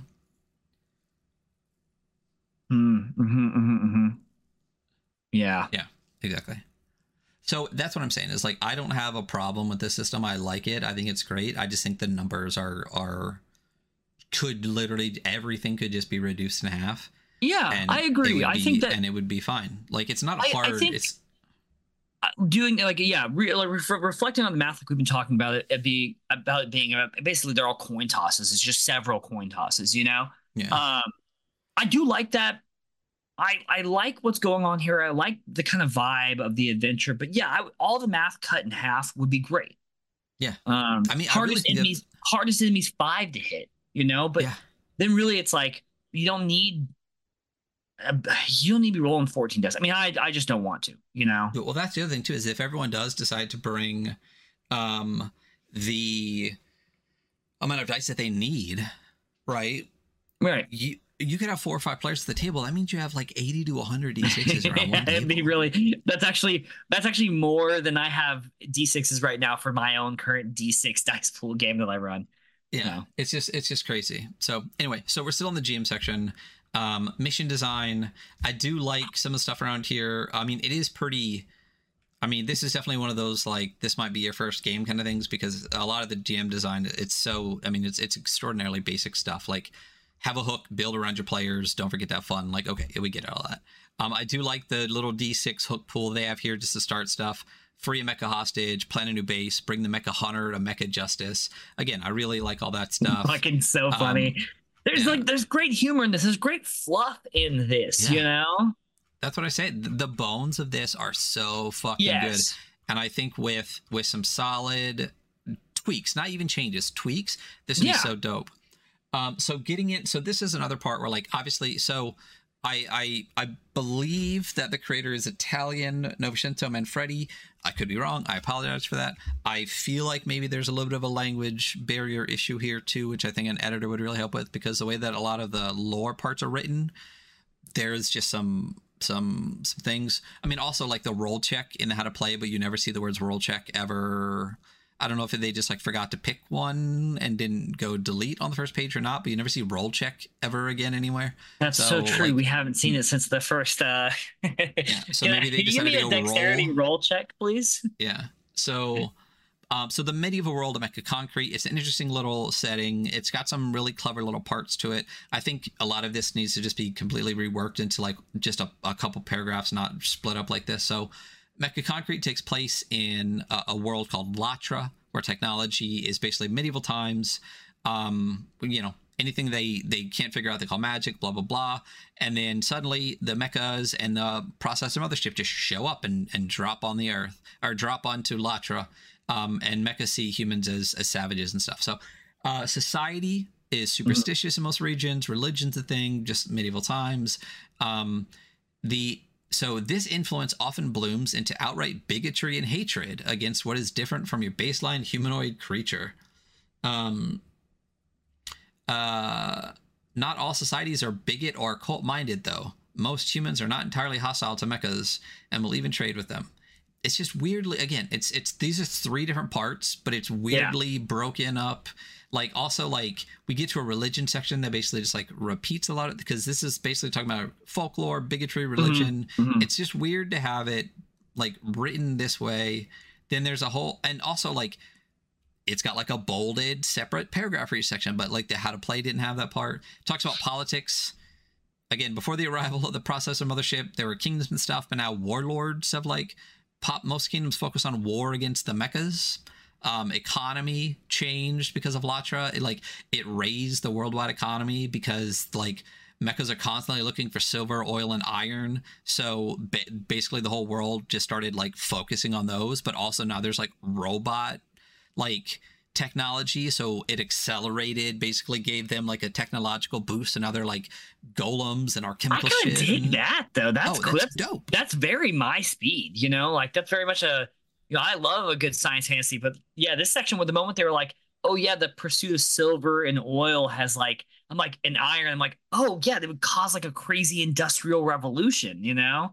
S2: Yeah.
S1: Yeah, exactly. So that's what I'm saying is like, I don't have a problem with this system. I like it. I think it's great. I just think the numbers could literally, everything could just be reduced in half.
S2: Yeah, I agree. I think that,
S1: and it would be fine. Like it's not hard.
S2: I think it's doing like, reflecting on the math, like we've been talking about it being basically they're all coin tosses. It's just several coin tosses, you know?
S1: Yeah.
S2: I do like that. I like what's going on here. I like the kind of vibe of the adventure, but yeah, all the math cut in half would be great.
S1: Yeah.
S2: I mean, hardest enemies 5 to hit, you know, but then really it's like, you don't need you don't need to be rolling 14 dice. I mean, I just don't want to, you know?
S1: Well, that's the other thing too, is if everyone does decide to bring the amount of dice that they need, right?
S2: Right.
S1: You could have 4 or 5 players at the table. That means you have like 80 to 100 D6s around one table.
S2: It'd be really, that's actually more than I have D6s right now for my own current D6 dice pool game that I run.
S1: Yeah, it's just crazy. So anyway, so we're still in the GM section. Mission design. I do like some of the stuff around here. I mean, it is pretty. I mean, this is definitely one of those, like, this might be your first game kind of things, because a lot of the GM design, it's so, I mean, it's extraordinarily basic stuff. Like, have a hook, build around your players. Don't forget that fun. Like, okay, we get all that. I do like the little D6 hook pool they have here just to start stuff. Free a mecha hostage, plan a new base, bring the mecha hunter to mecha justice. Again, I really like all that stuff.
S2: Fucking so funny. There's great humor in this. There's great fluff in this, you know?
S1: That's what I say. The bones of this are so fucking good. And I think with some solid tweaks, not even changes, tweaks, this is so dope. So getting it, so this is another part where, like, obviously, so I believe that the creator is Italian, Novecento Manfredi. I could be wrong. I apologize for that. I feel like maybe there's a little bit of a language barrier issue here too, which I think an editor would really help with, because the way that a lot of the lore parts are written, there's just some things. I mean, also like the roll check in the how to play, but you never see the words roll check ever. I don't know if they just like forgot to pick one and didn't go delete on the first page or not, but you never see roll check ever again anywhere.
S2: That's so true. Like, we haven't seen it since the first
S1: yeah, so maybe they decided to go
S2: dexterity roll check, please.
S1: Yeah. So so the medieval world of Mecha Concrete, it's an interesting little setting. It's got some really clever little parts to it. I think a lot of this needs to just be completely reworked into like just a couple paragraphs, not split up like this. So Mecha Concrete takes place in a world called Latra, where technology is basically medieval times. You know, anything they can't figure out, they call magic, blah, blah, blah. And then suddenly the mechas and the processor mothership just show up and drop on the earth, or drop onto Latra. And mechas see humans as savages and stuff. So society is superstitious in most regions. Religion's a thing, just medieval times. So this influence often blooms into outright bigotry and hatred against what is different from your baseline humanoid creature. Not all societies are bigot or cult-minded, though. Most humans are not entirely hostile to mechas and will even trade with them. It's just weirdly, again, it's these are 3 different parts, but it's weirdly broken up. Like, also, like, we get to a religion section that basically just like repeats a lot of, because this is basically talking about folklore, bigotry, religion. It's just weird to have it like written this way. Then there's a whole, and also like it's got like a bolded separate paragraph for each section, but like the how to play didn't have that part. It talks about politics. Again, before the arrival of the processor mothership, there were kingdoms and stuff, but now warlords have like most kingdoms focus on war against the mechas. Economy changed because of Latra. It raised the worldwide economy because like mechas are constantly looking for silver, oil, and iron. So basically the whole world just started like focusing on those, but also now there's like robot like technology, so it accelerated, basically gave them like a technological boost, and now they're like golems and alchemical shit.
S2: I kind of dig that though. That's
S1: dope.
S2: That's very my speed, you know, like that's very much a, you know, I love a good science fantasy, but yeah, this section with the moment they were like, oh yeah, the pursuit of silver and oil has like, I'm like, and iron, I'm like, oh yeah, they would cause like a crazy industrial revolution, you know?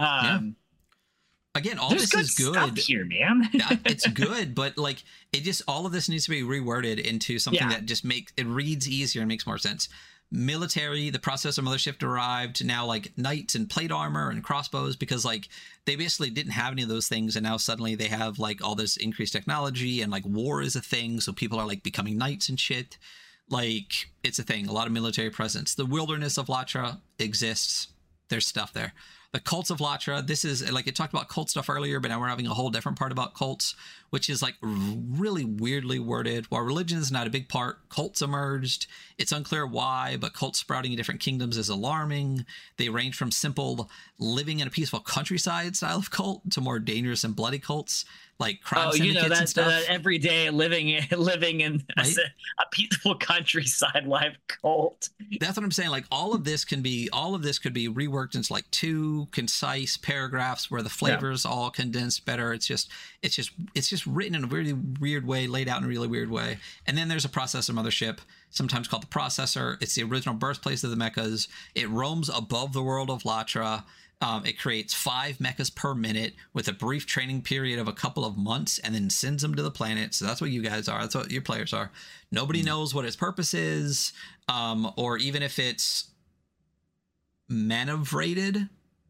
S1: Again, all this is good
S2: stuff here, man.
S1: It's good, but like it just, all of this needs to be reworded into something that just makes it reads easier and makes more sense. Military, the processor mothership arrived, now like knights and plate armor and crossbows, because like they basically didn't have any of those things, and now suddenly they have like all this increased technology, and like war is a thing, so people are like becoming knights and shit. Like it's a thing, a lot of military presence. The wilderness of Latra exists, there's stuff there. The cults of Latra, this is like, it talked about cult stuff earlier, but now we're having a whole different part about cults, which is like really weirdly worded. While religion is not a big part, cults emerged. It's unclear why, but cults sprouting in different kingdoms is alarming. They range from simple living in a peaceful countryside style of cult to more dangerous and bloody cults like crime
S2: Oh,
S1: syndicates and stuff.
S2: that every day living in
S1: Right?
S2: a peaceful countryside life cult.
S1: That's what I'm saying. Like all of this could be reworked into like two concise paragraphs where the flavors all condensed better. It's just written in a really weird way, laid out in a really weird way. And then there's a processor mothership, sometimes called the processor. It's the original birthplace of the mechas. It roams above the world of Latra. It creates 5 mechas per minute with a brief training period of a couple of months and then sends them to the planet. So that's what you guys are. That's what your players are. Nobody knows what its purpose is, or even if it's manevrated.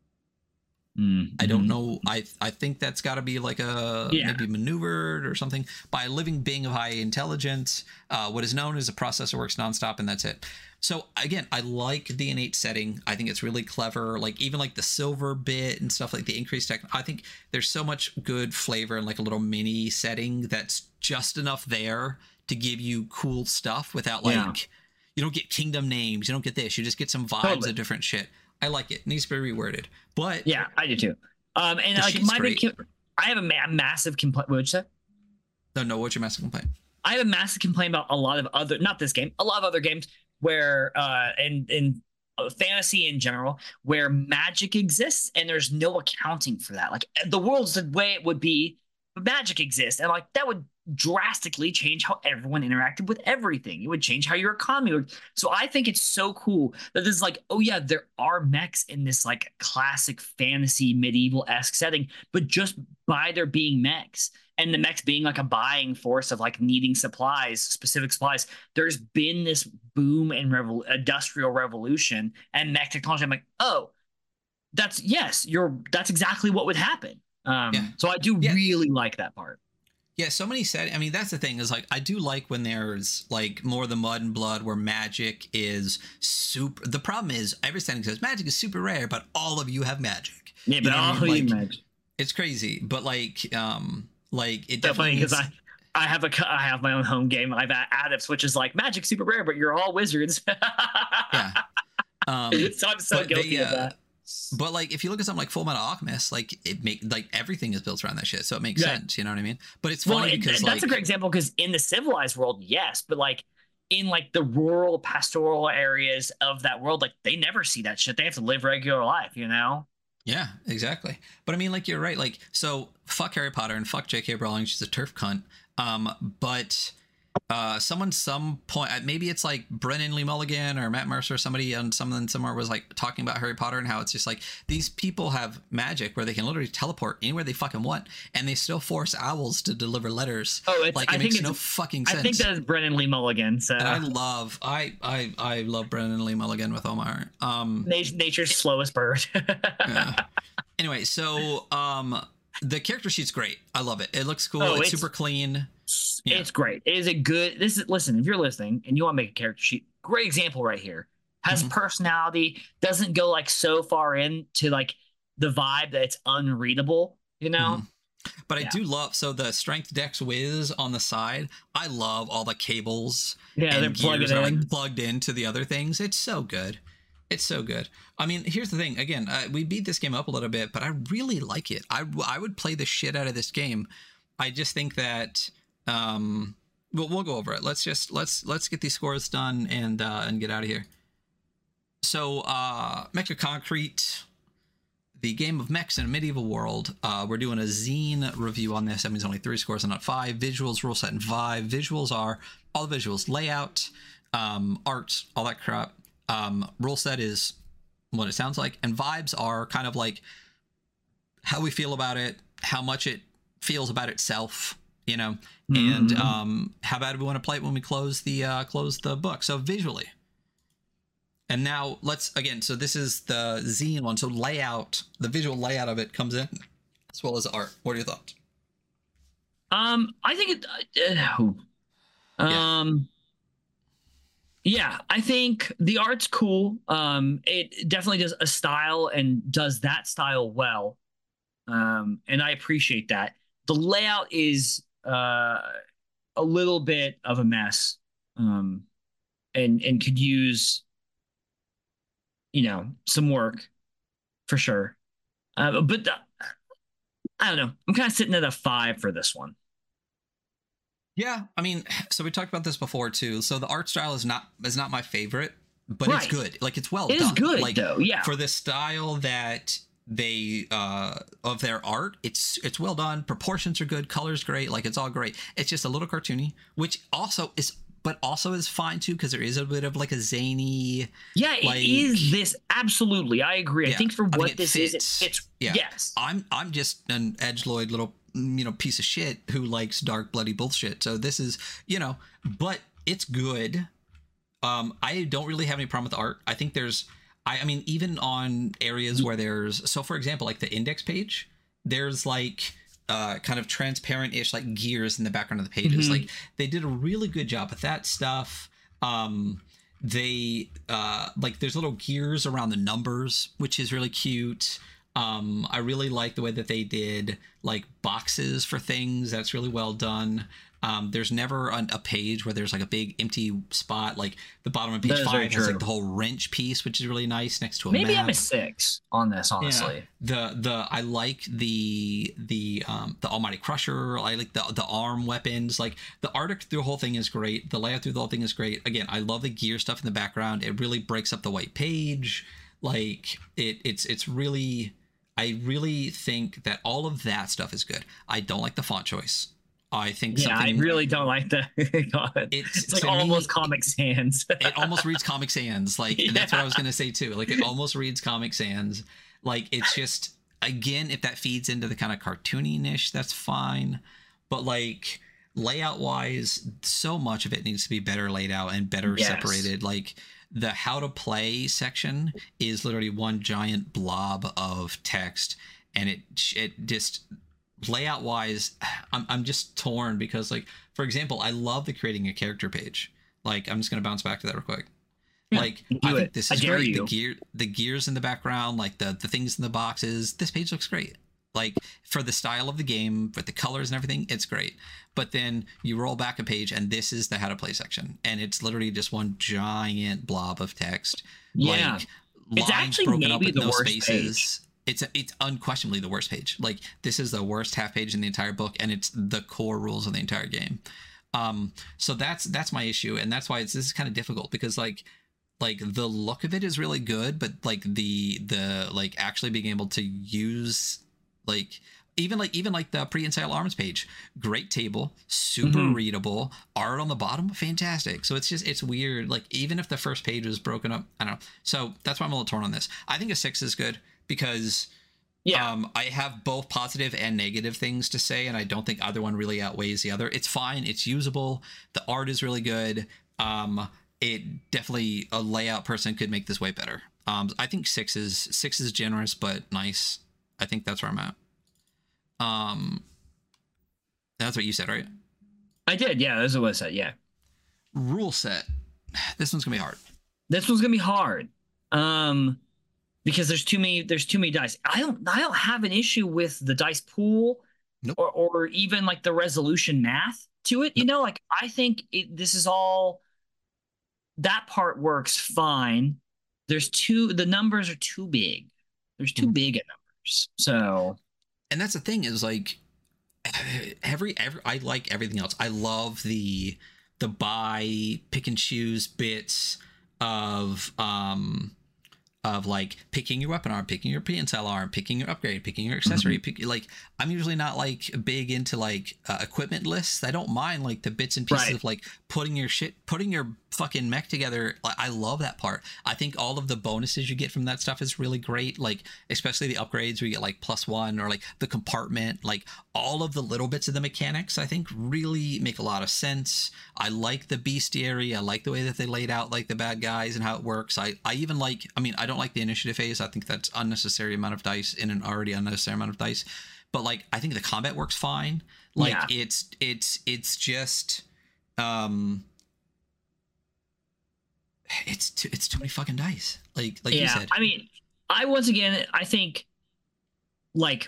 S1: I don't know. I think that's got to be like maybe maneuvered or something by a living being of high intelligence. What is known as a processor works nonstop, and that's it. So again, I like the innate setting. I think it's really clever. Like even like the silver bit and stuff, like the increased tech. I think there's so much good flavor in like a little mini setting that's just enough there to give you cool stuff without like you don't get kingdom names, you don't get this, you just get some vibes of different shit. I like it. It needs to be reworded, but
S2: yeah, I do too. And like I have a massive complaint. What would you say?
S1: No, what's your massive complaint?
S2: I have a massive complaint about a lot of other, not this game, a lot of other games where in fantasy in general, where magic exists and there's no accounting for that. Like the world's the way it would be, but magic exists, and like that would drastically change how everyone interacted with everything. It would change how your economy would. So I think it's so cool that this is like, oh yeah, there are mechs in this like classic fantasy medieval-esque setting, but just by there being mechs and the mechs being like a buying force of like needing supplies, specific supplies, there's been this boom in industrial revolution and mech technology. I'm like, oh, that's exactly what would happen. So I do really like that part.
S1: Yeah, so many said. I mean, that's the thing is like I do like when there's like more the mud and blood where magic is super. The problem is every setting says magic is super rare, but all of you have magic.
S2: Yeah, but all of you magic.
S1: It's crazy, but like it
S2: definitely because I have my own home game. I've added which is like magic super rare, but you're all wizards.
S1: Yeah.
S2: So I'm so guilty of that.
S1: But like if you look at something like Full Metal Alchemist, like everything is built around that shit, so it makes sense. You know what I mean? But it's funny because
S2: that's a great example because in the civilized world, yes, but like in like the rural pastoral areas of that world, like they never see that shit. They have to live regular life, you know?
S1: Yeah, exactly. But I mean, like you're right. Like so, fuck Harry Potter and fuck J.K. Rowling. She's a turf cunt. But some point, maybe it's like Brennan Lee Mulligan or Matt Mercer or somebody on somewhere was like talking about Harry Potter and how it's just like these people have magic where they can literally teleport anywhere they fucking want and they still force owls to deliver letters.
S2: Oh,
S1: it makes no fucking sense.
S2: I think that is Brennan Lee Mulligan. So
S1: and I love Brennan Lee Mulligan with all my heart.
S2: Nature's slowest bird.
S1: Yeah. Anyway, so the character sheet's great. I love it. It looks cool. It's super clean. Yeah.
S2: It's great. It is a good. Listen, if you're listening and you want to make a character sheet, great example right here. Has personality. Doesn't go like so far into like the vibe that it's unreadable. You know.
S1: But I do love the strength dex whiz on the side. I love all the cables.
S2: Yeah,
S1: and gears are like plugged into the other things. It's so good. It's so good. I mean, here's the thing. Again, we beat this game up a little bit, but I really like it. I would play the shit out of this game. I just think that we'll go over it. Let's get these scores done and get out of here. So Mecha Concrete, the game of mechs in a medieval world. We're doing a zine review on this. That means only 3 scores and not 5. Visuals, rule set, and vibe. Visuals are all the visuals, layout, art, all that crap. Rule set is what it sounds like, and vibes are kind of like how we feel about it, how much it feels about itself, you know, and how bad we want to play it when we close the book. So visually. And now so this is the zine one. So layout, the visual layout of it comes in as well as art. What are your thoughts?
S2: I think yeah, I think the art's cool. It definitely does a style and does that style well. And I appreciate that. The layout is a little bit of a mess. And could use, some work for sure. But I don't know. I'm kind of sitting at a 5 for this one.
S1: Yeah, I mean, so we talked about this before too. So the art style is not my favorite, but
S2: Right.
S1: it's good. Like it's well
S2: It
S1: done.
S2: is good,
S1: like
S2: though. Yeah.
S1: for the style that they of their art, it's well done. Proportions are good, colors great, like it's all great. It's just a little cartoony, which also is fine too, because there is a bit of like a zany.
S2: Yeah,
S1: like,
S2: it is this. Absolutely. I agree.
S1: Yeah,
S2: I think for what
S1: it
S2: this
S1: fits.
S2: is, it fits.
S1: Yeah.
S2: Yes.
S1: I'm just an edgelord little piece of shit who likes dark bloody bullshit. So this is, but it's good. I don't really have any problem with the art. I think there's I mean even on areas where there's, so for example, like the index page, there's like kind of transparent-ish like gears in the background of the pages. Like they did a really good job with that stuff. They like there's little gears around the numbers, which is really cute. I really like the way that they did like boxes for things. That's really well done. There's never a page where there's like a big empty spot. Like the bottom of page 5 has like the whole wrench piece, which is really nice next to a
S2: Maybe
S1: map.
S2: I'm a 6 on this, honestly.
S1: Yeah. I like the Almighty Crusher. I like the arm weapons. Like the art through the whole thing is great. The layout through the whole thing is great. Again, I love the gear stuff in the background. It really breaks up the white page. Like it's really, I really think that all of that stuff is good. I don't like the font choice. I think
S2: I really don't like that. It's like almost Comic Sans.
S1: It almost reads Comic Sans. Like that's what I was gonna say too. Like it almost reads Comic Sans. Like it's just, again, if that feeds into the kind of cartoony-ish, that's fine. But like layout wise, so much of it needs to be better laid out and better separated. Like the how to play section is literally one giant blob of text, and it just, layout wise, I'm just torn because, like, for example, I love the creating a character page. Like I'm just gonna bounce back to that real quick. Like I think this is great. The gears in the background, like the things in the boxes, this page looks great. Like for the style of the game, with the colors and everything, it's great. But then you roll back a page and this is the how to play section, and it's literally just one giant blob of text.
S2: Yeah,
S1: like,
S2: it's actually maybe the worst page.
S1: It's unquestionably the worst page. Like this is the worst half page in the entire book, and it's the core rules of the entire game. So that's my issue, and that's why this is kind of difficult, because like the look of it is really good, but like the like actually being able to use even the pre-install arms page, great table, super readable, art on the bottom, fantastic. So it's weird. Like even if the first page was broken up, I don't know. So that's why I'm a little torn on this. I think a 6 is good because I have both positive and negative things to say, and I don't think either one really outweighs the other. It's fine. It's usable. The art is really good. It definitely, a layout person could make this way better. I think 6 is generous but nice. I think that's where I'm at. That's what you said, right?
S2: I did, yeah. That's what I said, yeah.
S1: Rule set. This one's gonna be hard.
S2: This one's gonna be hard. Because there's too many dice. I don't have an issue with the dice pool,
S1: nope,
S2: or even like the resolution math to it. You know, like I think this is all, that part works fine. The numbers are too big. There's too big a numbers. So,
S1: and that's the thing is like every I like everything else. I love the buy, pick and choose bits of like picking your weapon arm, picking your pre-install arm, picking your upgrade, picking your accessory. Like I'm usually not like big into like equipment lists. I don't mind like the bits and pieces of like putting your fucking mech together. I love that part. I think all of the bonuses you get from that stuff is really great. Like especially the upgrades where you get like +1, or like the compartment, like all of the little bits of the mechanics I think really make a lot of sense. I like the bestiary. I like the way that they laid out like the bad guys and how it works. I even like, I mean, I don't like the initiative phase. I think that's unnecessary amount of dice in an already unnecessary amount of dice. But like I think the combat works fine. Like it's just it's too many fucking dice. Like you said.
S2: I mean, I think like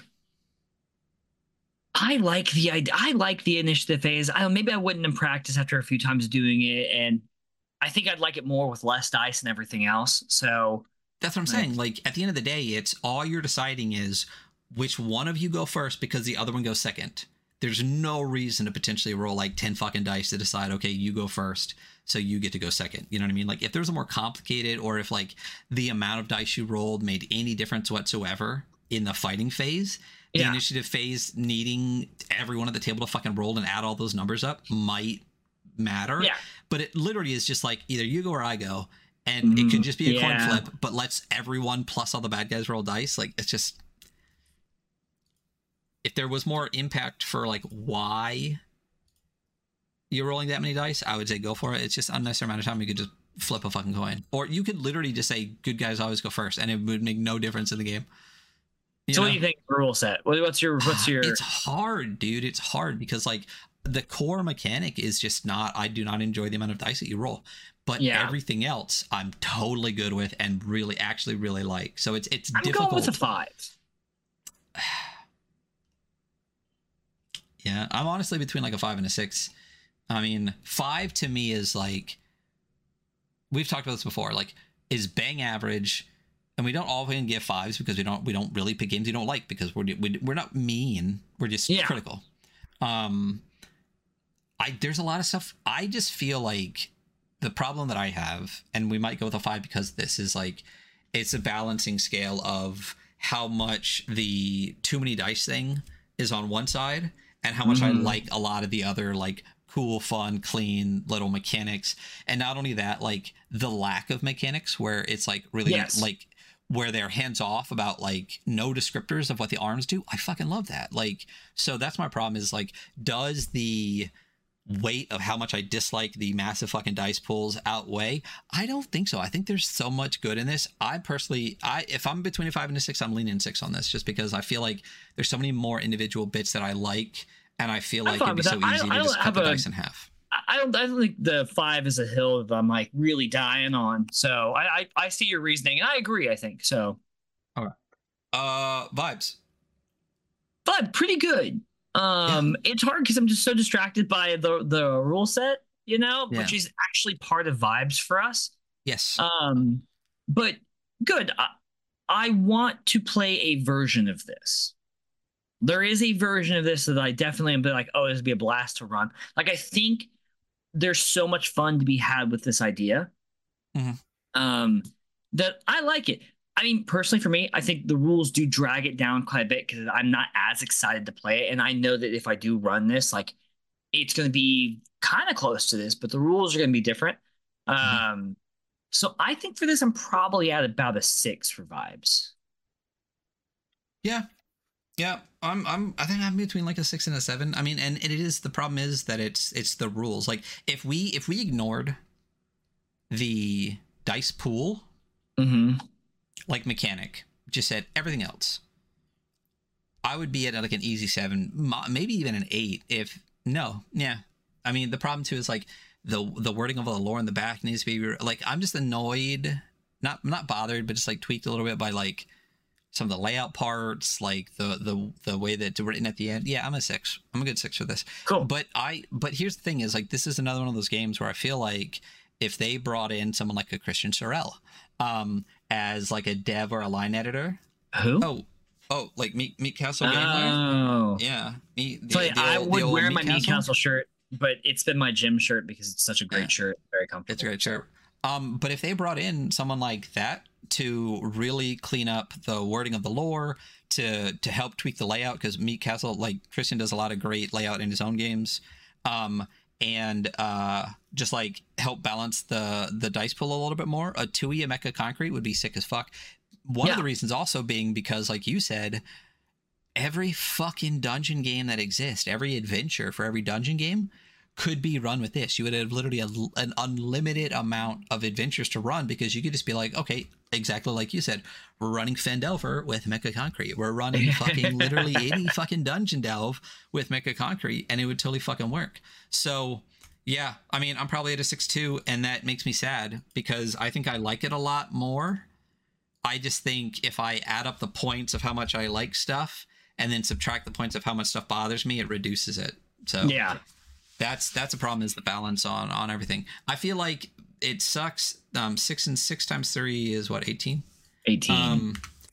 S2: I like the idea. I like the initiative phase. Maybe I wouldn't in practice after a few times doing it, and I think I'd like it more with less dice and everything else. So
S1: that's what I'm saying. Like at the end of the day, it's all you're deciding is which one of you go first because the other one goes second. There's no reason to potentially roll like 10 fucking dice to decide, okay, you go first, so you get to go second. You know what I mean? Like if there was a more complicated, or if like the amount of dice you rolled made any difference whatsoever in the fighting phase, the initiative phase needing everyone at the table to fucking roll and add all those numbers up might matter. Yeah. But it literally is just like either you go or I go, and it could just be a coin flip, but lets everyone plus all the bad guys roll dice. Like it's just, if there was more impact for like why you're rolling that many dice, I would say go for it. It's just unnecessary amount of time. You could just flip a fucking coin, or you could literally just say good guys always go first, and it would make no difference in the game.
S2: So what do you think of the rule set? What's your
S1: It's hard, dude. It's hard because like the core mechanic is just not, I do not enjoy the amount of dice that you roll, but everything else I'm totally good with and really actually really like. So it's
S2: I'm
S1: difficult.
S2: going with a 5.
S1: Yeah, I'm honestly between like a 5 and a 6. I mean, 5 to me is like, we've talked about this before, like is bang average. And we don't often give 5s because we don't really pick games we don't like, because we're not mean. We're just critical. There's a lot of stuff. I just feel like the problem that I have, and we might go with a 5 because this is like, it's a balancing scale of how much the too many dice thing is on one side and how much I like a lot of the other like cool, fun, clean little mechanics. And not only that, like the lack of mechanics where it's like really like where they're hands off about like no descriptors of what the arms do. I fucking love that. Like, so that's my problem is like, does the weight of how much I dislike the massive fucking dice pulls outweigh? I don't think so. I think there's so much good in this. I personally, if I'm between a 5 and a 6, I'm leaning 6 on this, just because I feel like there's so many more individual bits that I like, and I feel like it'd be so easy to just cut the dice in half.
S2: I don't think the 5 is a hill that I'm like really dying on. So I see your reasoning, and I agree, I think. So
S1: all right. Vibes.
S2: But pretty good. It's hard because I'm just so distracted by the rule set, which is actually part of vibes for us.
S1: Yes.
S2: But good. I want to play a version of this. There is a version of this that I definitely am like, oh, this would be a blast to run. Like, I think there's so much fun to be had with this idea. That I like it. I mean, personally, for me, I think the rules do drag it down quite a bit because I'm not as excited to play it. And I know that if I do run this, like, it's going to be kind of close to this, but the rules are going to be different. So I think for this, I'm probably at about a 6 for vibes.
S1: Yeah. I think I'm between like a 6 and a 7. I mean, and it is, the problem is that it's the rules. Like if we ignored the dice pool, like mechanic, just said everything else, I would be at like an easy 7, maybe even an 8. I mean, the problem too is like the wording of the lore in the back needs to be like, I'm just annoyed, not bothered, but just like tweaked a little bit by like some of the layout parts, like the way that it's written at the end. Yeah, I'm a 6. I'm a good 6 for this.
S2: Cool.
S1: But here's the thing is like, this is another one of those games where I feel like if they brought in someone like a Christian Sorrell as like a dev or a line editor.
S2: Who?
S1: Oh, like Meat Castle Gameware? Yeah.
S2: I would wear my Meat Castle shirt, but it's been my gym shirt because it's such a great shirt. Very comfortable.
S1: It's a great shirt. But if they brought in someone like that to really clean up the wording of the lore, to help tweak the layout, because Meat Castle, like Christian does a lot of great layout in his own games, and just like help balance the dice pool a little bit more, a Tui Mecha Concrete would be sick as fuck. One of the reasons also being because, like you said, every fucking dungeon game that exists, every adventure for every dungeon game could be run with this. You would have literally an unlimited amount of adventures to run, because you could just be like, okay, exactly like you said, we're running Phandelver with Mecha Concrete. We're running fucking literally any fucking dungeon delve with Mecha Concrete, and it would totally fucking work. So yeah, I mean, I'm probably at a 6.2, and that makes me sad because I think I like it a lot more. I just think if I add up the points of how much I like stuff and then subtract the points of how much stuff bothers me, it reduces it. So yeah, that's a problem, is the balance on everything. I feel like it sucks. 6 and 6 times 3 is what, 18?
S2: 18.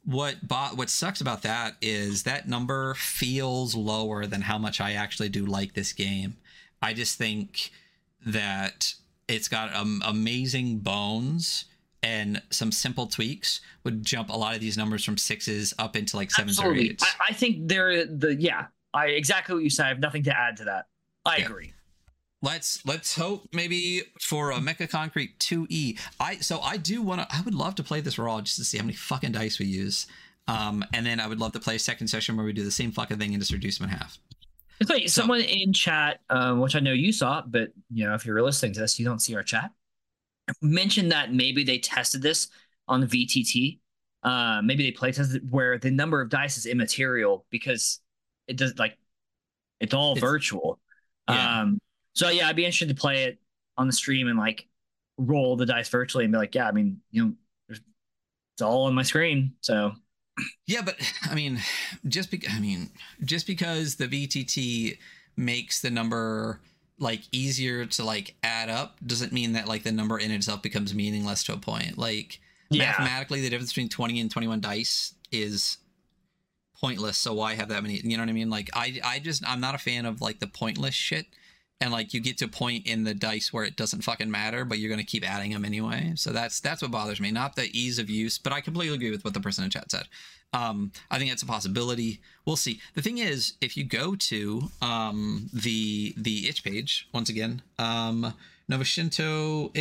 S1: what sucks about that is that number feels lower than how much I actually do like this game. I just think that it's got amazing bones, and some simple tweaks would jump a lot of these numbers from 6s up into like 7s or 8s.
S2: I think exactly what you said. I have nothing to add to that. I agree.
S1: Let's hope maybe for a Mecha Concrete 2E. I would love to play this raw just to see how many fucking dice we use. And then I would love to play a second session where we do the same fucking thing and just reduce them in half.
S2: It's like someone in chat, which I know you saw, but if you're listening to this, you don't see our chat, mentioned that maybe they tested this on the VTT. Maybe they play tested where the number of dice is immaterial because it does it's all virtual. Yeah. So yeah, I'd be interested to play it on the stream and like roll the dice virtually and be like, yeah, I mean, it's all on my screen. So
S1: yeah, but I mean, just because the VTT makes the number like easier to like add up doesn't mean that like the number in itself becomes meaningless to a point. Like mathematically, the difference between 20 and 21 dice is pointless. So why have that many? You know what I mean? Like I'm not a fan of like the pointless shit. And like you get to a point in the dice where it doesn't fucking matter, but you're going to keep adding them anyway. So that's what bothers me, not the ease of use, but I completely agree with what the person in chat said. I think it's a possibility. We'll see. The thing is, if you go to the itch page once again, Novecento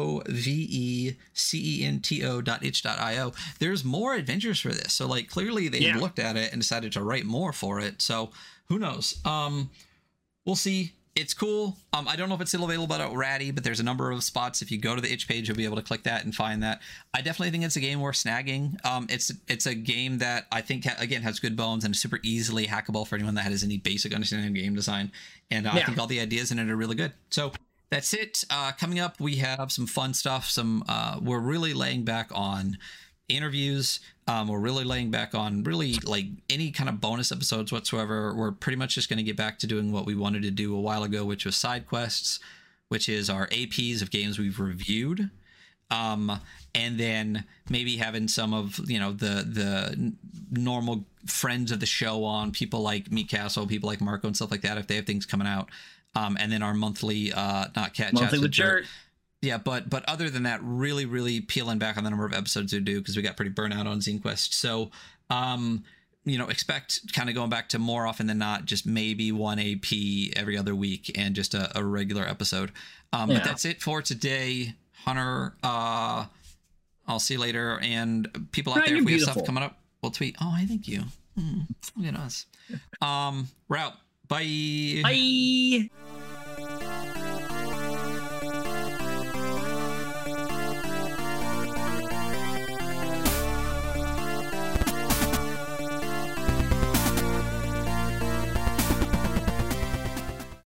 S1: novecento.itch.io, there's more adventures for this. So like clearly they looked at it and decided to write more for it. So who knows? We'll see. It's cool. I don't know if it's still available at Ratty, but there's a number of spots. If you go to the itch page, you'll be able to click that and find that. I definitely think it's a game worth snagging. It's a game that I think, again, has good bones and is super easily hackable for anyone that has any basic understanding of game design. And I think all the ideas in it are really good. So that's it. Coming up, we have some fun stuff. We're really laying back on interviews. We're really laying back on really like any kind of bonus episodes whatsoever. We're pretty much just going to get back to doing what we wanted to do a while ago, which was side quests, which is our APs of games we've reviewed. And then maybe having some of, the normal friends of the show on, people like Meat Castle, people like Marco and stuff like that, if they have things coming out. And then our monthly, not cat
S2: monthly with Jert.
S1: Yeah, but other than that, really, really peeling back on the number of episodes we do because we got pretty burnt out on Zine Quest. So, expect kind of going back to more often than not, just maybe one AP every other week and just a regular episode. But that's it for today, Hunter. I'll see you later. And people out there, if we have stuff coming up, we'll tweet. Oh, I thank you. Look at us. We're out. Bye.
S2: Bye.